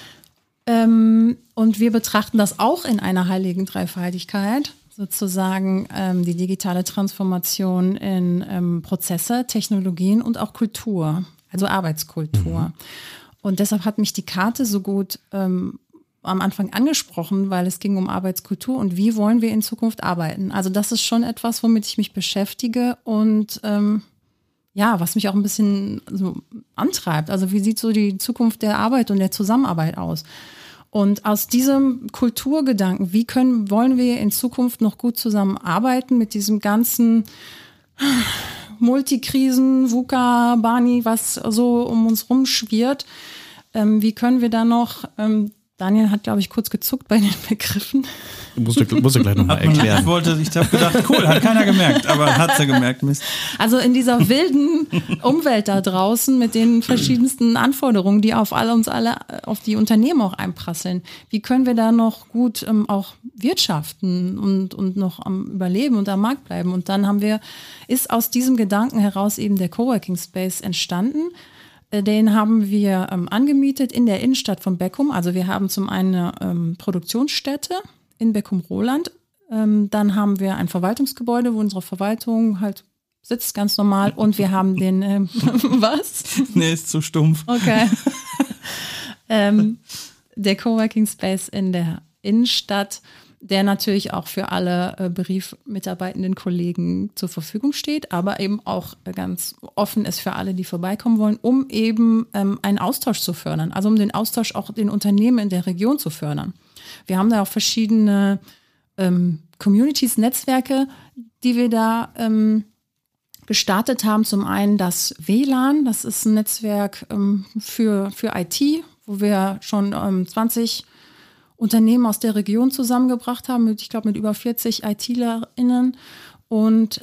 Und wir betrachten das auch in einer heiligen Dreifaltigkeit, sozusagen die digitale Transformation in Prozesse, Technologien und auch Kultur, also Arbeitskultur. Und deshalb hat mich die Karte so gut am Anfang angesprochen, weil es ging um Arbeitskultur und wie wollen wir in Zukunft arbeiten. Also das ist schon etwas, womit ich mich beschäftige und was mich auch ein bisschen so antreibt. Also wie sieht so die Zukunft der Arbeit und der Zusammenarbeit aus? Und aus diesem Kulturgedanken, wollen wir in Zukunft noch gut zusammenarbeiten mit diesem ganzen Multikrisen, VUCA, Barney, was so um uns rumschwirrt? Wie können wir da noch Daniel hat, glaube ich, kurz gezuckt bei den Begriffen. Musst du gleich nochmal erklären. Ich habe gedacht, cool, hat keiner gemerkt, aber hat sie gemerkt, Mist. Also in dieser wilden Umwelt da draußen mit den verschiedensten Anforderungen, die auf uns alle, auf die Unternehmen auch einprasseln. Wie können wir da noch gut auch wirtschaften und noch am Überleben und am Markt bleiben? Und dann ist aus diesem Gedanken heraus eben der Coworking Space entstanden. Den haben wir angemietet in der Innenstadt von Beckum. Also wir haben zum einen eine Produktionsstätte in Beckum-Roland. Dann haben wir ein Verwaltungsgebäude, wo unsere Verwaltung halt sitzt, ganz normal. Und wir haben den, was? Nee, ist zu stumpf. Okay. Der Coworking Space in der Innenstadt, der natürlich auch für alle mitarbeitenden Kollegen zur Verfügung steht, aber eben auch ganz offen ist für alle, die vorbeikommen wollen, um eben einen Austausch zu fördern, also um den Austausch auch den Unternehmen in der Region zu fördern. Wir haben da auch verschiedene Communities, Netzwerke, die wir da gestartet haben. Zum einen das WLAN, das ist ein Netzwerk für IT, wo wir schon 20 Unternehmen aus der Region zusammengebracht haben, mit über 40 ITlerInnen. Und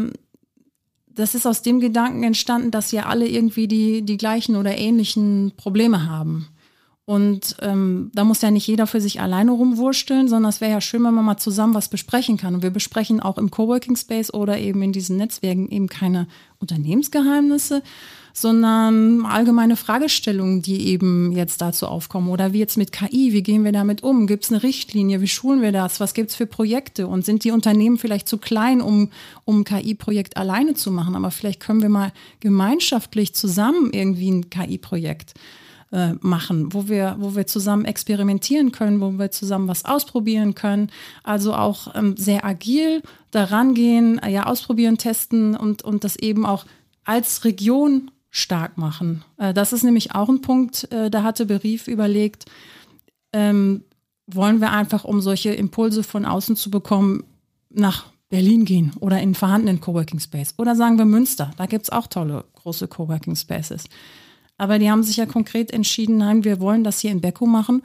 das ist aus dem Gedanken entstanden, dass ja alle irgendwie die gleichen oder ähnlichen Probleme haben. Und da muss ja nicht jeder für sich alleine rumwursteln, sondern es wäre ja schön, wenn man mal zusammen was besprechen kann. Und wir besprechen auch im Coworking Space oder eben in diesen Netzwerken eben keine Unternehmensgeheimnisse, sondern allgemeine Fragestellungen, die eben jetzt dazu aufkommen. Oder wie jetzt mit KI, wie gehen wir damit um? Gibt es eine Richtlinie? Wie schulen wir das? Was gibt es für Projekte? Und sind die Unternehmen vielleicht zu klein, um ein KI-Projekt alleine zu machen? Aber vielleicht können wir mal gemeinschaftlich zusammen irgendwie ein KI-Projekt machen, wo wir zusammen experimentieren können, wo wir zusammen was ausprobieren können. Also auch sehr agil daran gehen, ausprobieren, testen und das eben auch als Region stark machen. Das ist nämlich auch ein Punkt, da hatte Berief überlegt, wollen wir einfach, um solche Impulse von außen zu bekommen, nach Berlin gehen oder in einen vorhandenen Coworking Space. Oder sagen wir Münster, da gibt es auch tolle, große Coworking Spaces. Aber die haben sich ja konkret entschieden, nein, wir wollen das hier in Beckum machen,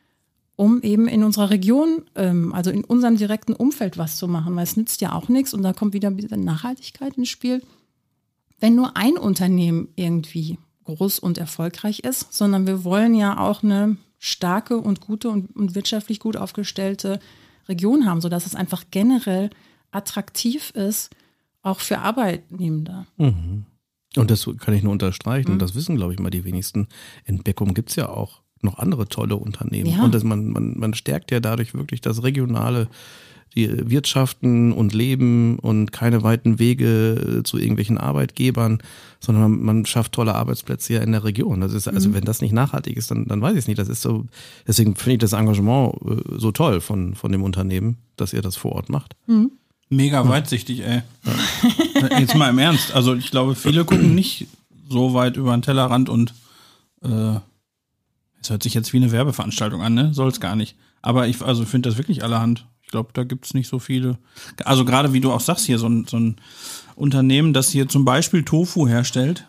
um eben in unserer Region, also in unserem direkten Umfeld was zu machen, weil es nützt ja auch nichts und da kommt wieder Nachhaltigkeit ins Spiel, wenn nur ein Unternehmen irgendwie groß und erfolgreich ist, sondern wir wollen ja auch eine starke und gute und wirtschaftlich gut aufgestellte Region haben, sodass es einfach generell attraktiv ist, auch für Arbeitnehmende. Mhm. Und das kann ich nur unterstreichen. Und das wissen, glaube ich, mal die wenigsten. In Beckum gibt es ja auch noch andere tolle Unternehmen. Ja. Und man stärkt ja dadurch wirklich das regionale die Wirtschaften und Leben und keine weiten Wege zu irgendwelchen Arbeitgebern, sondern man schafft tolle Arbeitsplätze ja in der Region. Das ist, also wenn das nicht nachhaltig ist, dann weiß ich es nicht. Das ist so, deswegen finde ich das Engagement so toll von dem Unternehmen, dass ihr das vor Ort macht. Mhm. Mega weitsichtig, ey. Jetzt mal im Ernst. Also ich glaube, viele gucken nicht so weit über den Tellerrand und es hört sich jetzt wie eine Werbeveranstaltung an, ne? Soll es gar nicht. Aber ich finde das wirklich allerhand. Ich glaube, da gibt es nicht so viele. Also gerade wie du auch sagst hier, so ein Unternehmen, das hier zum Beispiel Tofu herstellt,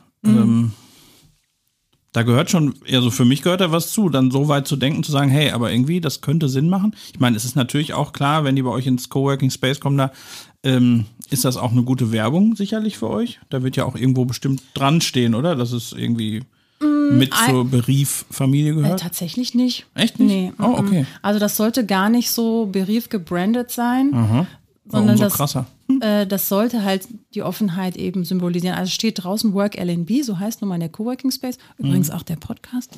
da gehört schon, also für mich gehört da was zu, dann so weit zu denken, zu sagen, hey, aber irgendwie, das könnte Sinn machen. Ich meine, es ist natürlich auch klar, wenn die bei euch ins Coworking Space kommen, da ist das auch eine gute Werbung sicherlich für euch. Da wird ja auch irgendwo bestimmt dran stehen, oder? Dass es irgendwie mit zur Berief-Familie gehört? Tatsächlich nicht. Echt nicht? Nee. Oh, okay. Also das sollte gar nicht so Berief gebrandet sein, sondern umso krasser. Das sollte halt die Offenheit eben symbolisieren. Also steht draußen Work LNB, so heißt nun mal der Coworking Space, übrigens auch der Podcast.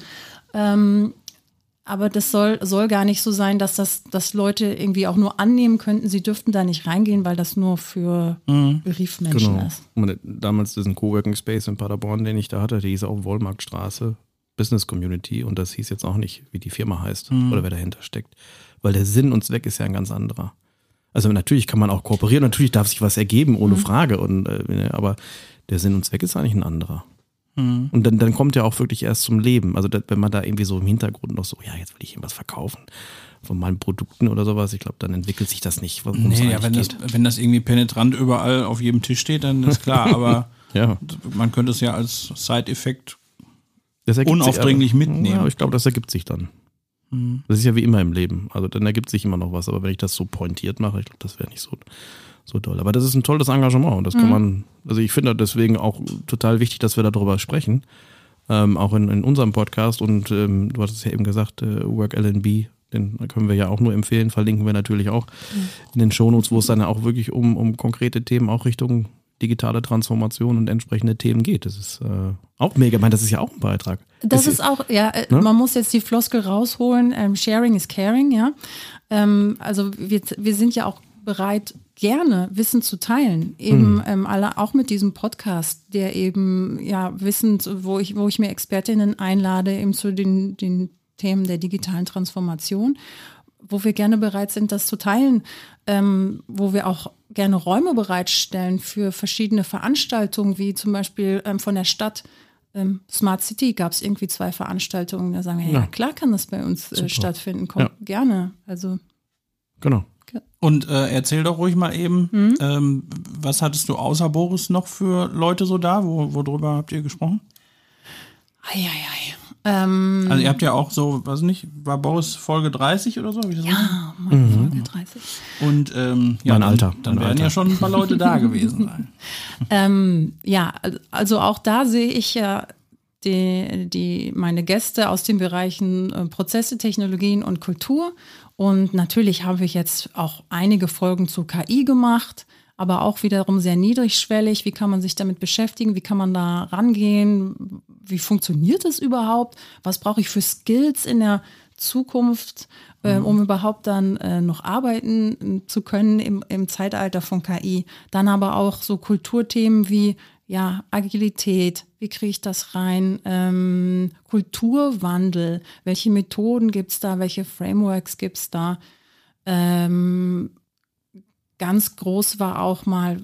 Aber das soll gar nicht so sein, dass Leute irgendwie auch nur annehmen könnten, sie dürften da nicht reingehen, weil das nur für Beriefmenschen ist. Damals diesen Coworking Space in Paderborn, den ich da hatte, der hieß auch Wollmarktstraße, Business Community, und das hieß jetzt auch nicht, wie die Firma heißt oder wer dahinter steckt. Weil der Sinn und Zweck ist ja ein ganz anderer. Also natürlich kann man auch kooperieren, natürlich darf sich was ergeben, ohne Frage, aber der Sinn und Zweck ist eigentlich ein anderer. Und dann kommt ja auch wirklich erst zum Leben. Also wenn man da irgendwie so im Hintergrund noch so, ja, jetzt will ich irgendwas verkaufen von meinen Produkten oder sowas, ich glaube, dann entwickelt sich das nicht, worum es eigentlich geht. Wenn das irgendwie penetrant überall auf jedem Tisch steht, dann ist klar, aber ja. Man könnte es ja als Side-Effekt unaufdringlich mitnehmen. Ja, ich glaube, das ergibt sich dann. Das ist ja wie immer im Leben. Also dann ergibt sich immer noch was. Aber wenn ich das so pointiert mache, ich glaube, das wäre nicht so doll. Aber das ist ein tolles Engagement. Und das kann man, also ich finde deswegen auch total wichtig, dass wir darüber sprechen. Auch in unserem Podcast. Und du hattest es ja eben gesagt, Work LNB, den können wir ja auch nur empfehlen, verlinken wir natürlich auch in den Shownotes, wo es dann auch wirklich um konkrete Themen auch Richtung digitale Transformation und entsprechende Themen geht. Das ist auch mega. Ich meine, das ist ja auch ein Beitrag. Das ist auch, ja, man muss jetzt die Floskel rausholen, Sharing is Caring, ja. Also wir sind ja auch bereit, gerne Wissen zu teilen, eben alle auch mit diesem Podcast, der eben ja Wissen, wo ich mir Expertinnen einlade, eben zu den Themen der digitalen Transformation, wo wir gerne bereit sind, das zu teilen, wo wir auch gerne Räume bereitstellen für verschiedene Veranstaltungen, wie zum Beispiel von der Stadt Smart City gab es irgendwie 2 Veranstaltungen, da sagen wir, ja klar kann das bei uns stattfinden, kommt gerne. Also genau. Und erzähl doch ruhig mal eben, was hattest du außer Boris noch für Leute so da? Worüber habt ihr gesprochen? Also ihr habt ja auch so, weiß nicht, war Boris Folge 30 oder so? Hab ich das Folge 30. Und mein Alter. Dann werden ja schon ein paar Leute da gewesen sein. Also auch da sehe ich ja meine Gäste aus den Bereichen Prozesse, Technologien und Kultur. Und natürlich habe ich jetzt auch einige Folgen zu KI gemacht, aber auch wiederum sehr niedrigschwellig. Wie kann man sich damit beschäftigen? Wie kann man da rangehen? Wie funktioniert es überhaupt? Was brauche ich für Skills in der Zukunft, um überhaupt dann noch arbeiten zu können im Zeitalter von KI? Dann aber auch so Kulturthemen wie Agilität, wie kriege ich das rein? Kulturwandel, welche Methoden gibt es da, welche Frameworks gibt es da? Ganz groß war auch mal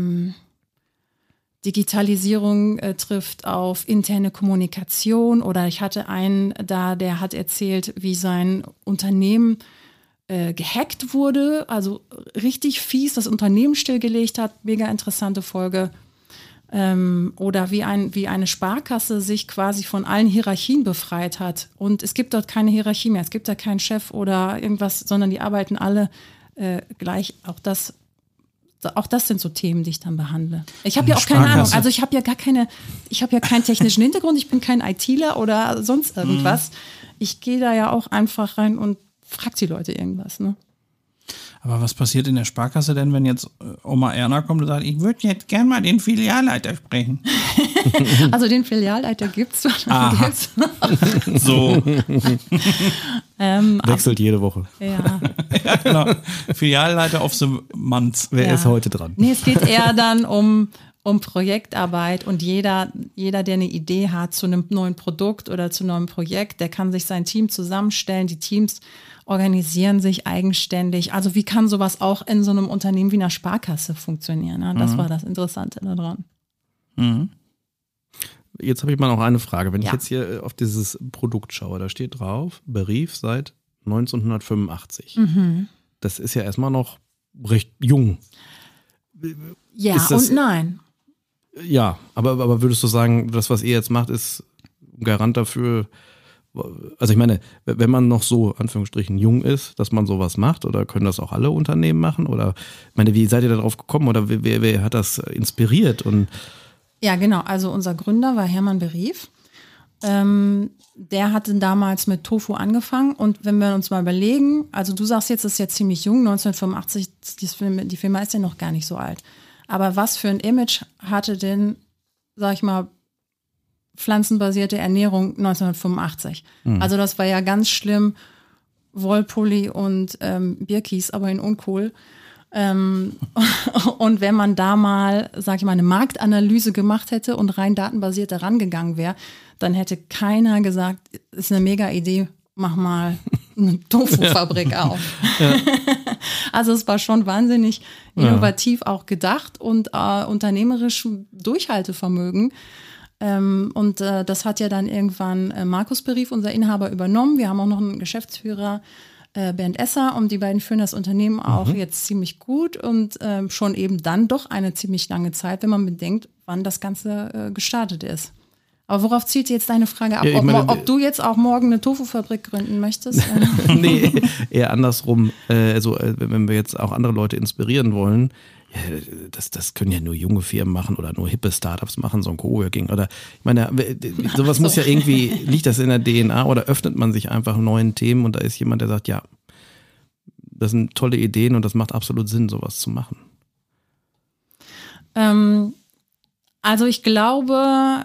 Digitalisierung trifft auf interne Kommunikation, oder ich hatte einen da, der hat erzählt, wie sein Unternehmen gehackt wurde, also richtig fies das Unternehmen stillgelegt hat, mega interessante Folge. Oder wie eine Sparkasse sich quasi von allen Hierarchien befreit hat. Und es gibt dort keine Hierarchie mehr. Es gibt da keinen Chef oder irgendwas, sondern die arbeiten alle gleich. Auch das sind so Themen, die ich dann behandle. Ich habe ja auch keine Ahnung. Also ich habe ja keinen technischen Hintergrund. Ich bin kein ITler oder sonst irgendwas. Ich gehe da ja auch einfach rein und frage die Leute irgendwas, ne? Aber was passiert in der Sparkasse denn, wenn jetzt Oma Erna kommt und sagt, ich würde jetzt gern mal den Filialleiter sprechen? Also den Filialleiter gibt's. So. Wechselt jede Woche. Ja, genau. Filialleiter of the Month. Wer ist heute dran? Nee, es geht eher dann um Projektarbeit, und jeder, der eine Idee hat zu einem neuen Produkt oder zu einem neuen Projekt, der kann sich sein Team zusammenstellen. Die Teams organisieren sich eigenständig. Also wie kann sowas auch in so einem Unternehmen wie einer Sparkasse funktionieren? Ne? Das war das Interessante daran. Jetzt habe ich mal noch eine Frage. Wenn ich jetzt hier auf dieses Produkt schaue, da steht drauf, Berief seit 1985. Das ist ja erstmal noch recht jung. Ja und nein. Ja, aber würdest du sagen, das, was ihr jetzt macht, ist ein Garant dafür? Also ich meine, wenn man noch so, Anführungsstrichen, jung ist, dass man sowas macht, oder können das auch alle Unternehmen machen? Oder, ich meine, wie seid ihr da drauf gekommen, oder wer hat das inspiriert? Und ja, genau. Also unser Gründer war Hermann Berief. Der hatte damals mit Tofu angefangen, und wenn wir uns mal überlegen, also du sagst jetzt, das ist ja ziemlich jung, 1985, die Firma ist ja noch gar nicht so alt. Aber was für ein Image hatte denn, sag ich mal, pflanzenbasierte Ernährung 1985? Also das war ja ganz schlimm, Wollpulli und Birkis, aber in uncool. Und wenn man da mal, sag ich mal, eine Marktanalyse gemacht hätte und rein datenbasiert daran gegangen wäre, dann hätte keiner gesagt, ist eine mega Idee, mach mal eine Tofu-Fabrik auf. Ja. Also es war schon wahnsinnig innovativ auch gedacht und unternehmerisch Durchhaltevermögen. Und das hat ja dann irgendwann Markus Berief, unser Inhaber, übernommen. Wir haben auch noch einen Geschäftsführer, Bernd Esser, und die beiden führen das Unternehmen auch jetzt ziemlich gut und schon eben dann doch eine ziemlich lange Zeit, wenn man bedenkt, wann das Ganze gestartet ist. Aber worauf zielt jetzt deine Frage ab? Ja, ich meine, ob du jetzt auch morgen eine Tofu-Fabrik gründen möchtest? Nee, eher andersrum. Wenn wir jetzt auch andere Leute inspirieren wollen, ja, das können ja nur junge Firmen machen oder nur hippe Startups machen, so ein Coworking. Oder ich meine, sowas muss ja irgendwie, liegt das in der DNA oder öffnet man sich einfach neuen Themen und da ist jemand, der sagt, ja, das sind tolle Ideen und das macht absolut Sinn, sowas zu machen. Also ich glaube,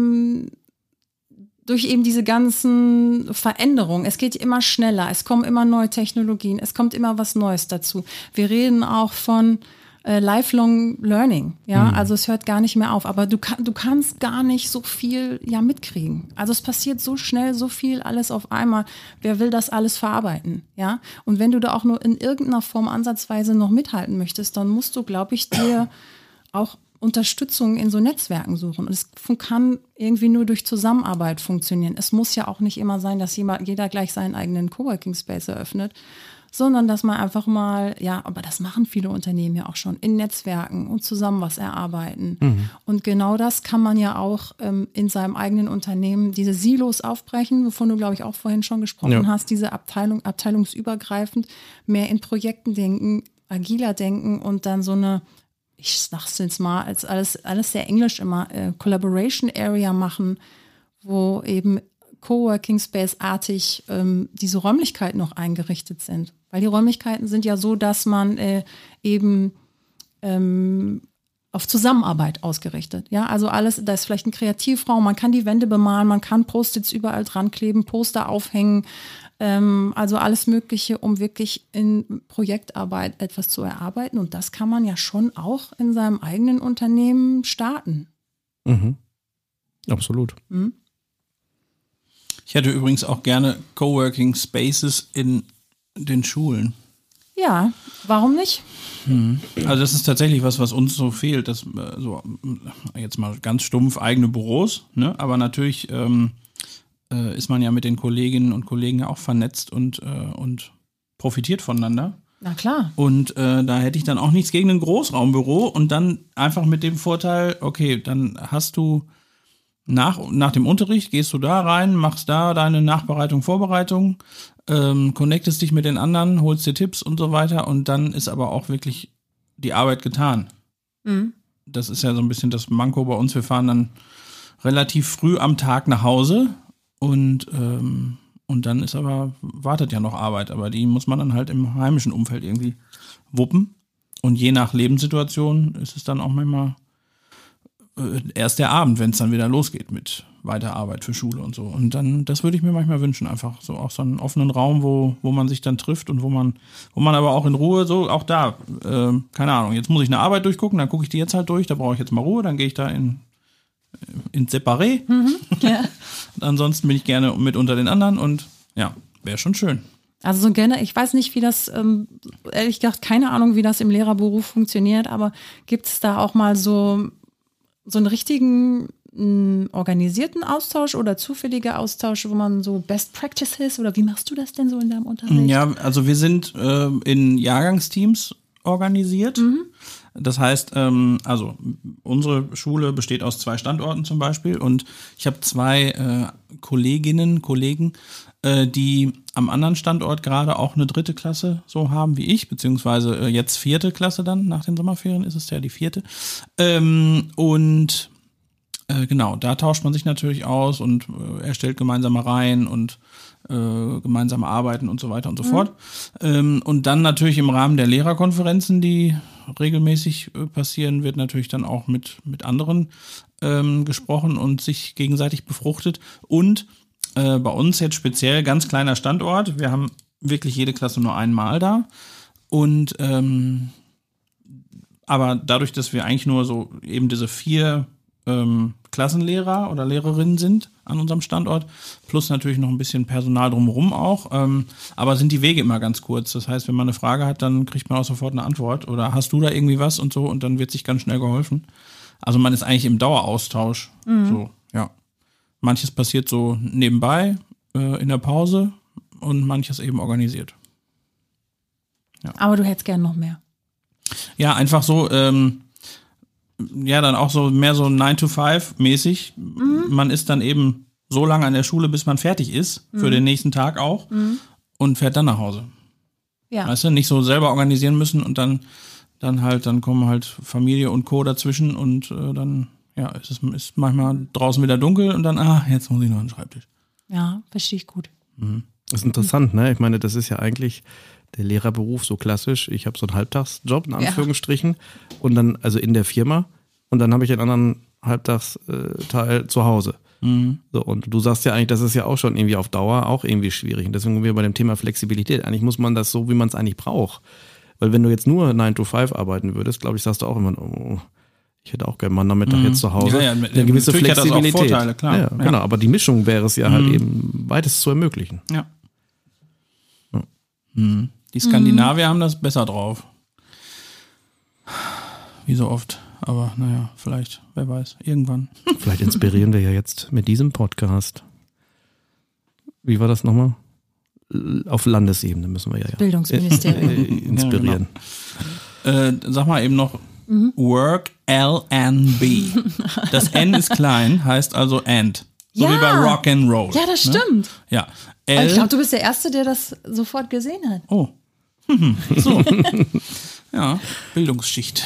durch eben diese ganzen Veränderungen, es geht immer schneller, es kommen immer neue Technologien, es kommt immer was Neues dazu. Wir reden auch von Lifelong Learning, ja, also es hört gar nicht mehr auf, aber du kannst gar nicht so viel mitkriegen. Also es passiert so schnell, so viel, alles auf einmal. Wer will das alles verarbeiten, ja? Und wenn du da auch nur in irgendeiner Form ansatzweise noch mithalten möchtest, dann musst du, glaube ich, dir auch Unterstützung in so Netzwerken suchen. Und es kann irgendwie nur durch Zusammenarbeit funktionieren. Es muss ja auch nicht immer sein, dass jeder gleich seinen eigenen Coworking Space eröffnet, sondern dass man einfach mal, aber das machen viele Unternehmen ja auch schon, in Netzwerken und zusammen was erarbeiten. Und genau das kann man ja auch in seinem eigenen Unternehmen, diese Silos aufbrechen, wovon du, glaube ich, auch vorhin schon gesprochen hast, diese abteilungsübergreifend mehr in Projekten denken, agiler denken und dann so eine, ich sag's jetzt mal, als alles sehr englisch immer, Collaboration Area machen, wo eben Coworking Space-artig diese Räumlichkeiten noch eingerichtet sind. Weil die Räumlichkeiten sind ja so, dass man eben auf Zusammenarbeit ausgerichtet. Ja, also alles, da ist vielleicht ein Kreativraum, man kann die Wände bemalen, man kann Post-its überall dran kleben, Poster aufhängen, also alles Mögliche, um wirklich in Projektarbeit etwas zu erarbeiten. Und das kann man ja schon auch in seinem eigenen Unternehmen starten. Absolut. Ich hätte übrigens auch gerne Coworking Spaces in den Schulen. Ja, warum nicht? Also das ist tatsächlich was uns so fehlt, dass so jetzt mal ganz stumpf eigene Büros, ne? Aber natürlich ist man ja mit den Kolleginnen und Kollegen ja auch vernetzt und profitiert voneinander. Na klar. Und da hätte ich dann auch nichts gegen ein Großraumbüro und dann einfach mit dem Vorteil, okay, dann hast du nach dem Unterricht, gehst du da rein, machst da deine Nachbereitung, Vorbereitung, connectest dich mit den anderen, holst dir Tipps und so weiter und dann ist aber auch wirklich die Arbeit getan. Das ist ja so ein bisschen das Manko bei uns. Wir fahren dann relativ früh am Tag nach Hause und dann wartet ja noch Arbeit, aber die muss man dann halt im heimischen Umfeld irgendwie wuppen. Und je nach Lebenssituation ist es dann auch manchmal erst der Abend, wenn es dann wieder losgeht mit Weiterarbeit für Schule und so. Und dann, das würde ich mir manchmal wünschen, einfach so auch so einen offenen Raum, wo man sich dann trifft und wo man aber auch in Ruhe, so auch da, keine Ahnung, jetzt muss ich eine Arbeit durchgucken, dann gucke ich die jetzt halt durch, da brauche ich jetzt mal Ruhe, dann gehe ich da in Separé. Ja. Und ansonsten bin ich gerne mit unter den anderen und ja, wäre schon schön. Also so gerne, ich weiß nicht, wie das, ehrlich gesagt, keine Ahnung, wie das im Lehrerberuf funktioniert, aber gibt es da auch mal so einen richtigen organisierten Austausch oder zufällige Austausch, wo man so Best Practices oder wie machst du das denn so in deinem Unterricht? Ja, also wir sind in Jahrgangsteams organisiert. Das heißt, also unsere Schule besteht aus 2 Standorten zum Beispiel und ich habe 2 Kollegen, die am anderen Standort gerade auch eine 3. Klasse so haben wie ich, beziehungsweise jetzt 4. Klasse dann, nach den Sommerferien ist es ja die 4. Genau, da tauscht man sich natürlich aus und erstellt gemeinsame Reihen und gemeinsame Arbeiten und so weiter und so fort. Und dann natürlich im Rahmen der Lehrerkonferenzen, die regelmäßig passieren, wird natürlich dann auch mit anderen gesprochen und sich gegenseitig befruchtet. Und bei uns jetzt speziell ganz kleiner Standort. Wir haben wirklich jede Klasse nur einmal da. Und aber dadurch, dass wir eigentlich nur so eben diese 4 Klassenlehrer oder Lehrerinnen sind an unserem Standort, plus natürlich noch ein bisschen Personal drumherum auch, aber sind die Wege immer ganz kurz. Das heißt, wenn man eine Frage hat, dann kriegt man auch sofort eine Antwort oder hast du da irgendwie was und so und dann wird sich ganz schnell geholfen. Also man ist eigentlich im Daueraustausch. So, ja. Manches passiert so nebenbei, in der Pause und manches eben organisiert. Ja. Aber du hättest gern noch mehr. Ja, einfach so, ja, dann auch so mehr so 9-to-5 mäßig, man ist dann eben so lange an der Schule, bis man fertig ist, für den nächsten Tag auch, und fährt dann nach Hause. Ja. Weißt du, nicht so selber organisieren müssen und dann kommen halt Familie und Co. dazwischen und dann, ja, es ist manchmal draußen wieder dunkel und dann, jetzt muss ich noch an den Schreibtisch. Ja, verstehe ich gut. Das ist interessant, ne? Ich meine, das ist ja eigentlich der Lehrerberuf so klassisch. Ich habe so einen Halbtagsjob, in Anführungsstrichen, und dann, also in der Firma, und dann habe ich einen anderen Halbtagsteil zu Hause. So, und du sagst ja eigentlich, das ist ja auch schon irgendwie auf Dauer auch irgendwie schwierig. Und deswegen sind wir bei dem Thema Flexibilität. Eigentlich muss man das so, wie man es eigentlich braucht. Weil wenn du jetzt nur 9 to 5 arbeiten würdest, glaube ich, sagst du auch immer, ich hätte auch gerne mal Nachmittag jetzt zu Hause. Ja, eine gewisse natürlich Flexibilität. Hat das auch Vorteile, klar. Ja, genau, aber die Mischung wäre es ja halt eben beides zu ermöglichen. Ja. Die Skandinavier haben das besser drauf. Wie so oft. Aber naja, vielleicht, wer weiß, irgendwann. Vielleicht inspirieren wir ja jetzt mit diesem Podcast. Wie war das nochmal? Auf Landesebene müssen wir ja Bildungsministerium. inspirieren. Ja, genau. Sag mal eben noch Work LNB. Das N ist klein, heißt also and. So Ja. wie bei Rock'n'Roll. Ja, das stimmt. Ja. Aber ich glaube, du bist der Erste, der das sofort gesehen hat. Oh. So. Ja, Bildungsschicht.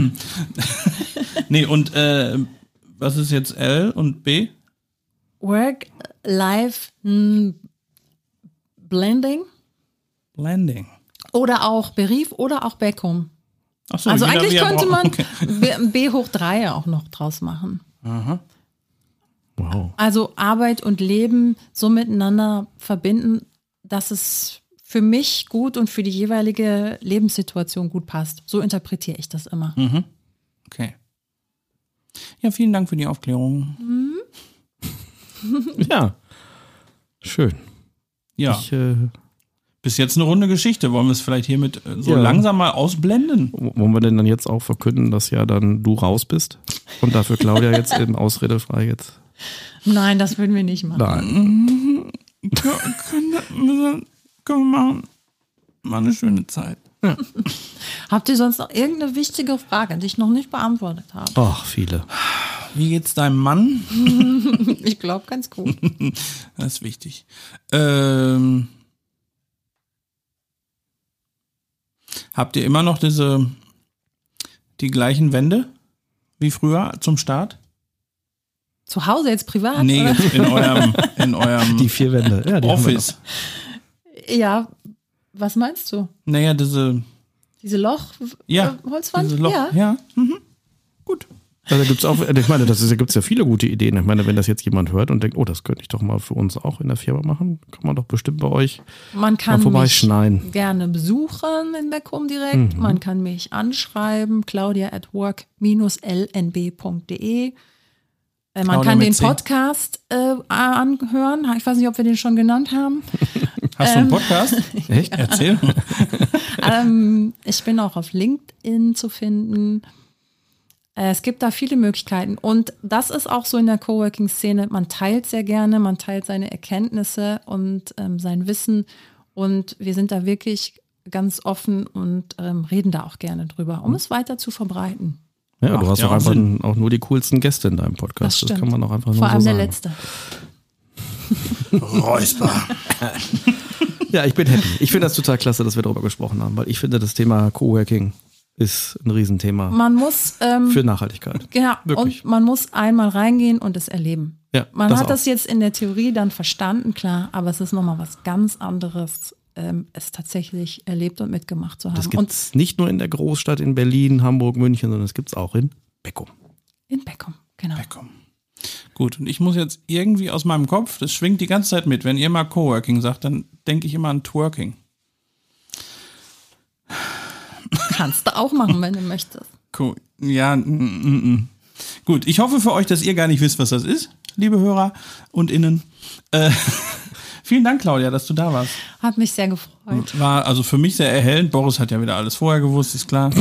Nee, und was ist jetzt L und B? Work, Life, Blending Blending. oder auch Beruf oder auch Beckum. Ach so, Also jeder, eigentlich wie er könnte braucht. man Okay. B hoch 3 auch noch draus machen. Wow. Also Arbeit und Leben so miteinander verbinden, dass es für mich gut und für die jeweilige Lebenssituation gut passt. So interpretiere ich das immer. Okay. Ja, vielen Dank für die Aufklärung. Ja. Schön. Ja, bis jetzt eine runde Geschichte. Wollen wir es vielleicht hiermit so Ja. langsam mal ausblenden? Wollen wir denn dann jetzt auch verkünden, dass ja dann du raus bist und dafür Claudia jetzt eben ausredefrei jetzt? Nein, das würden wir nicht machen. Nein. Können wir machen. War eine schöne Zeit. Habt ihr sonst noch irgendeine wichtige Frage, die ich noch nicht beantwortet habe? Ach, viele. Wie geht's deinem Mann? Ich glaube, ganz gut. Das ist wichtig. Habt ihr immer noch die gleichen Wände wie früher zum Start? Zu Hause jetzt privat? Nee, oder? jetzt in eurem Die 4 Wände. Ja, die Office. Ja, was meinst du? Naja, diese Holzwand? Loch. Ja. Gut. Also da gibt's auch, ich meine, gibt's ja viele gute Ideen. Ich meine, wenn das jetzt jemand hört und denkt, oh, das könnte ich doch mal für uns auch in der Firma machen, kann man doch bestimmt bei euch Man kann mal mich vorbeischneien. gerne besuchen in Beckum direkt. Man kann mich anschreiben, claudia@work-lnb.de. Man Claudia kann mit den C. Podcast anhören. Ich weiß nicht, ob wir den schon genannt haben. Hast du einen Podcast? Echt? Erzähl. Ich bin auch auf LinkedIn zu finden. Es gibt da viele Möglichkeiten. Und das ist auch so in der Coworking-Szene. Man teilt sehr gerne, man teilt seine Erkenntnisse und sein Wissen. Und wir sind da wirklich ganz offen und reden da auch gerne drüber, um es weiter zu verbreiten. Ja, du Macht hast ja auch auch einfach Sinn. auch nur die coolsten Gäste in deinem Podcast. Das stimmt. kann man auch einfach nur Vor allem so der sagen. letzte. Räusper. Ja, ich bin happy. Ich finde das total klasse, dass wir darüber gesprochen haben, weil ich finde, das Thema Coworking ist ein Riesenthema Man muss für Nachhaltigkeit. ja, Wirklich. und man muss einmal reingehen und es erleben. Ja, Man das hat auch. das jetzt in der Theorie dann verstanden, klar, aber es ist nochmal was ganz anderes, es tatsächlich erlebt und mitgemacht zu haben. Das gibt es nicht nur in der Großstadt in Berlin, Hamburg, München, sondern es gibt es auch in Beckum. in Beckum, genau. Komm. Gut, und ich muss jetzt irgendwie aus meinem Kopf, das schwingt die ganze Zeit mit. Wenn ihr mal Coworking sagt, dann denke ich immer an Twerking. Kannst du auch machen, wenn du möchtest. Cool. Ja, Gut, ich hoffe für euch, dass ihr gar nicht wisst, was das ist, liebe Hörer und Innen. Vielen Dank, Claudia, dass du da warst. Hat mich sehr gefreut. War also für mich sehr erhellend. Boris hat ja wieder alles vorher gewusst, ist klar.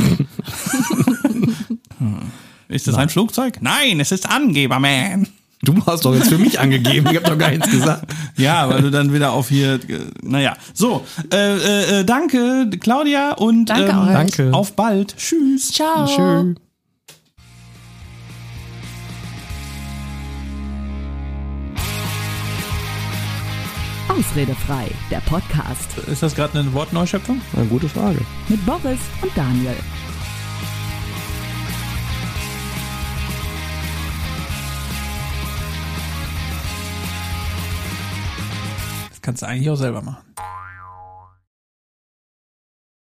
Ist das ein Flugzeug? Nein, es ist Angeberman. Du hast doch jetzt für mich angegeben, ich habe doch gar nichts gesagt. Ja, weil du dann wieder auf hier, naja. So, danke, Claudia, und Danke euch. Danke. auf bald. Tschüss. Ciao. Tschüss. Ausredefrei, der Podcast Ist das gerade eine Wortneuschöpfung? Eine gute Frage. mit Boris und Daniel. Das kannst du eigentlich auch selber machen.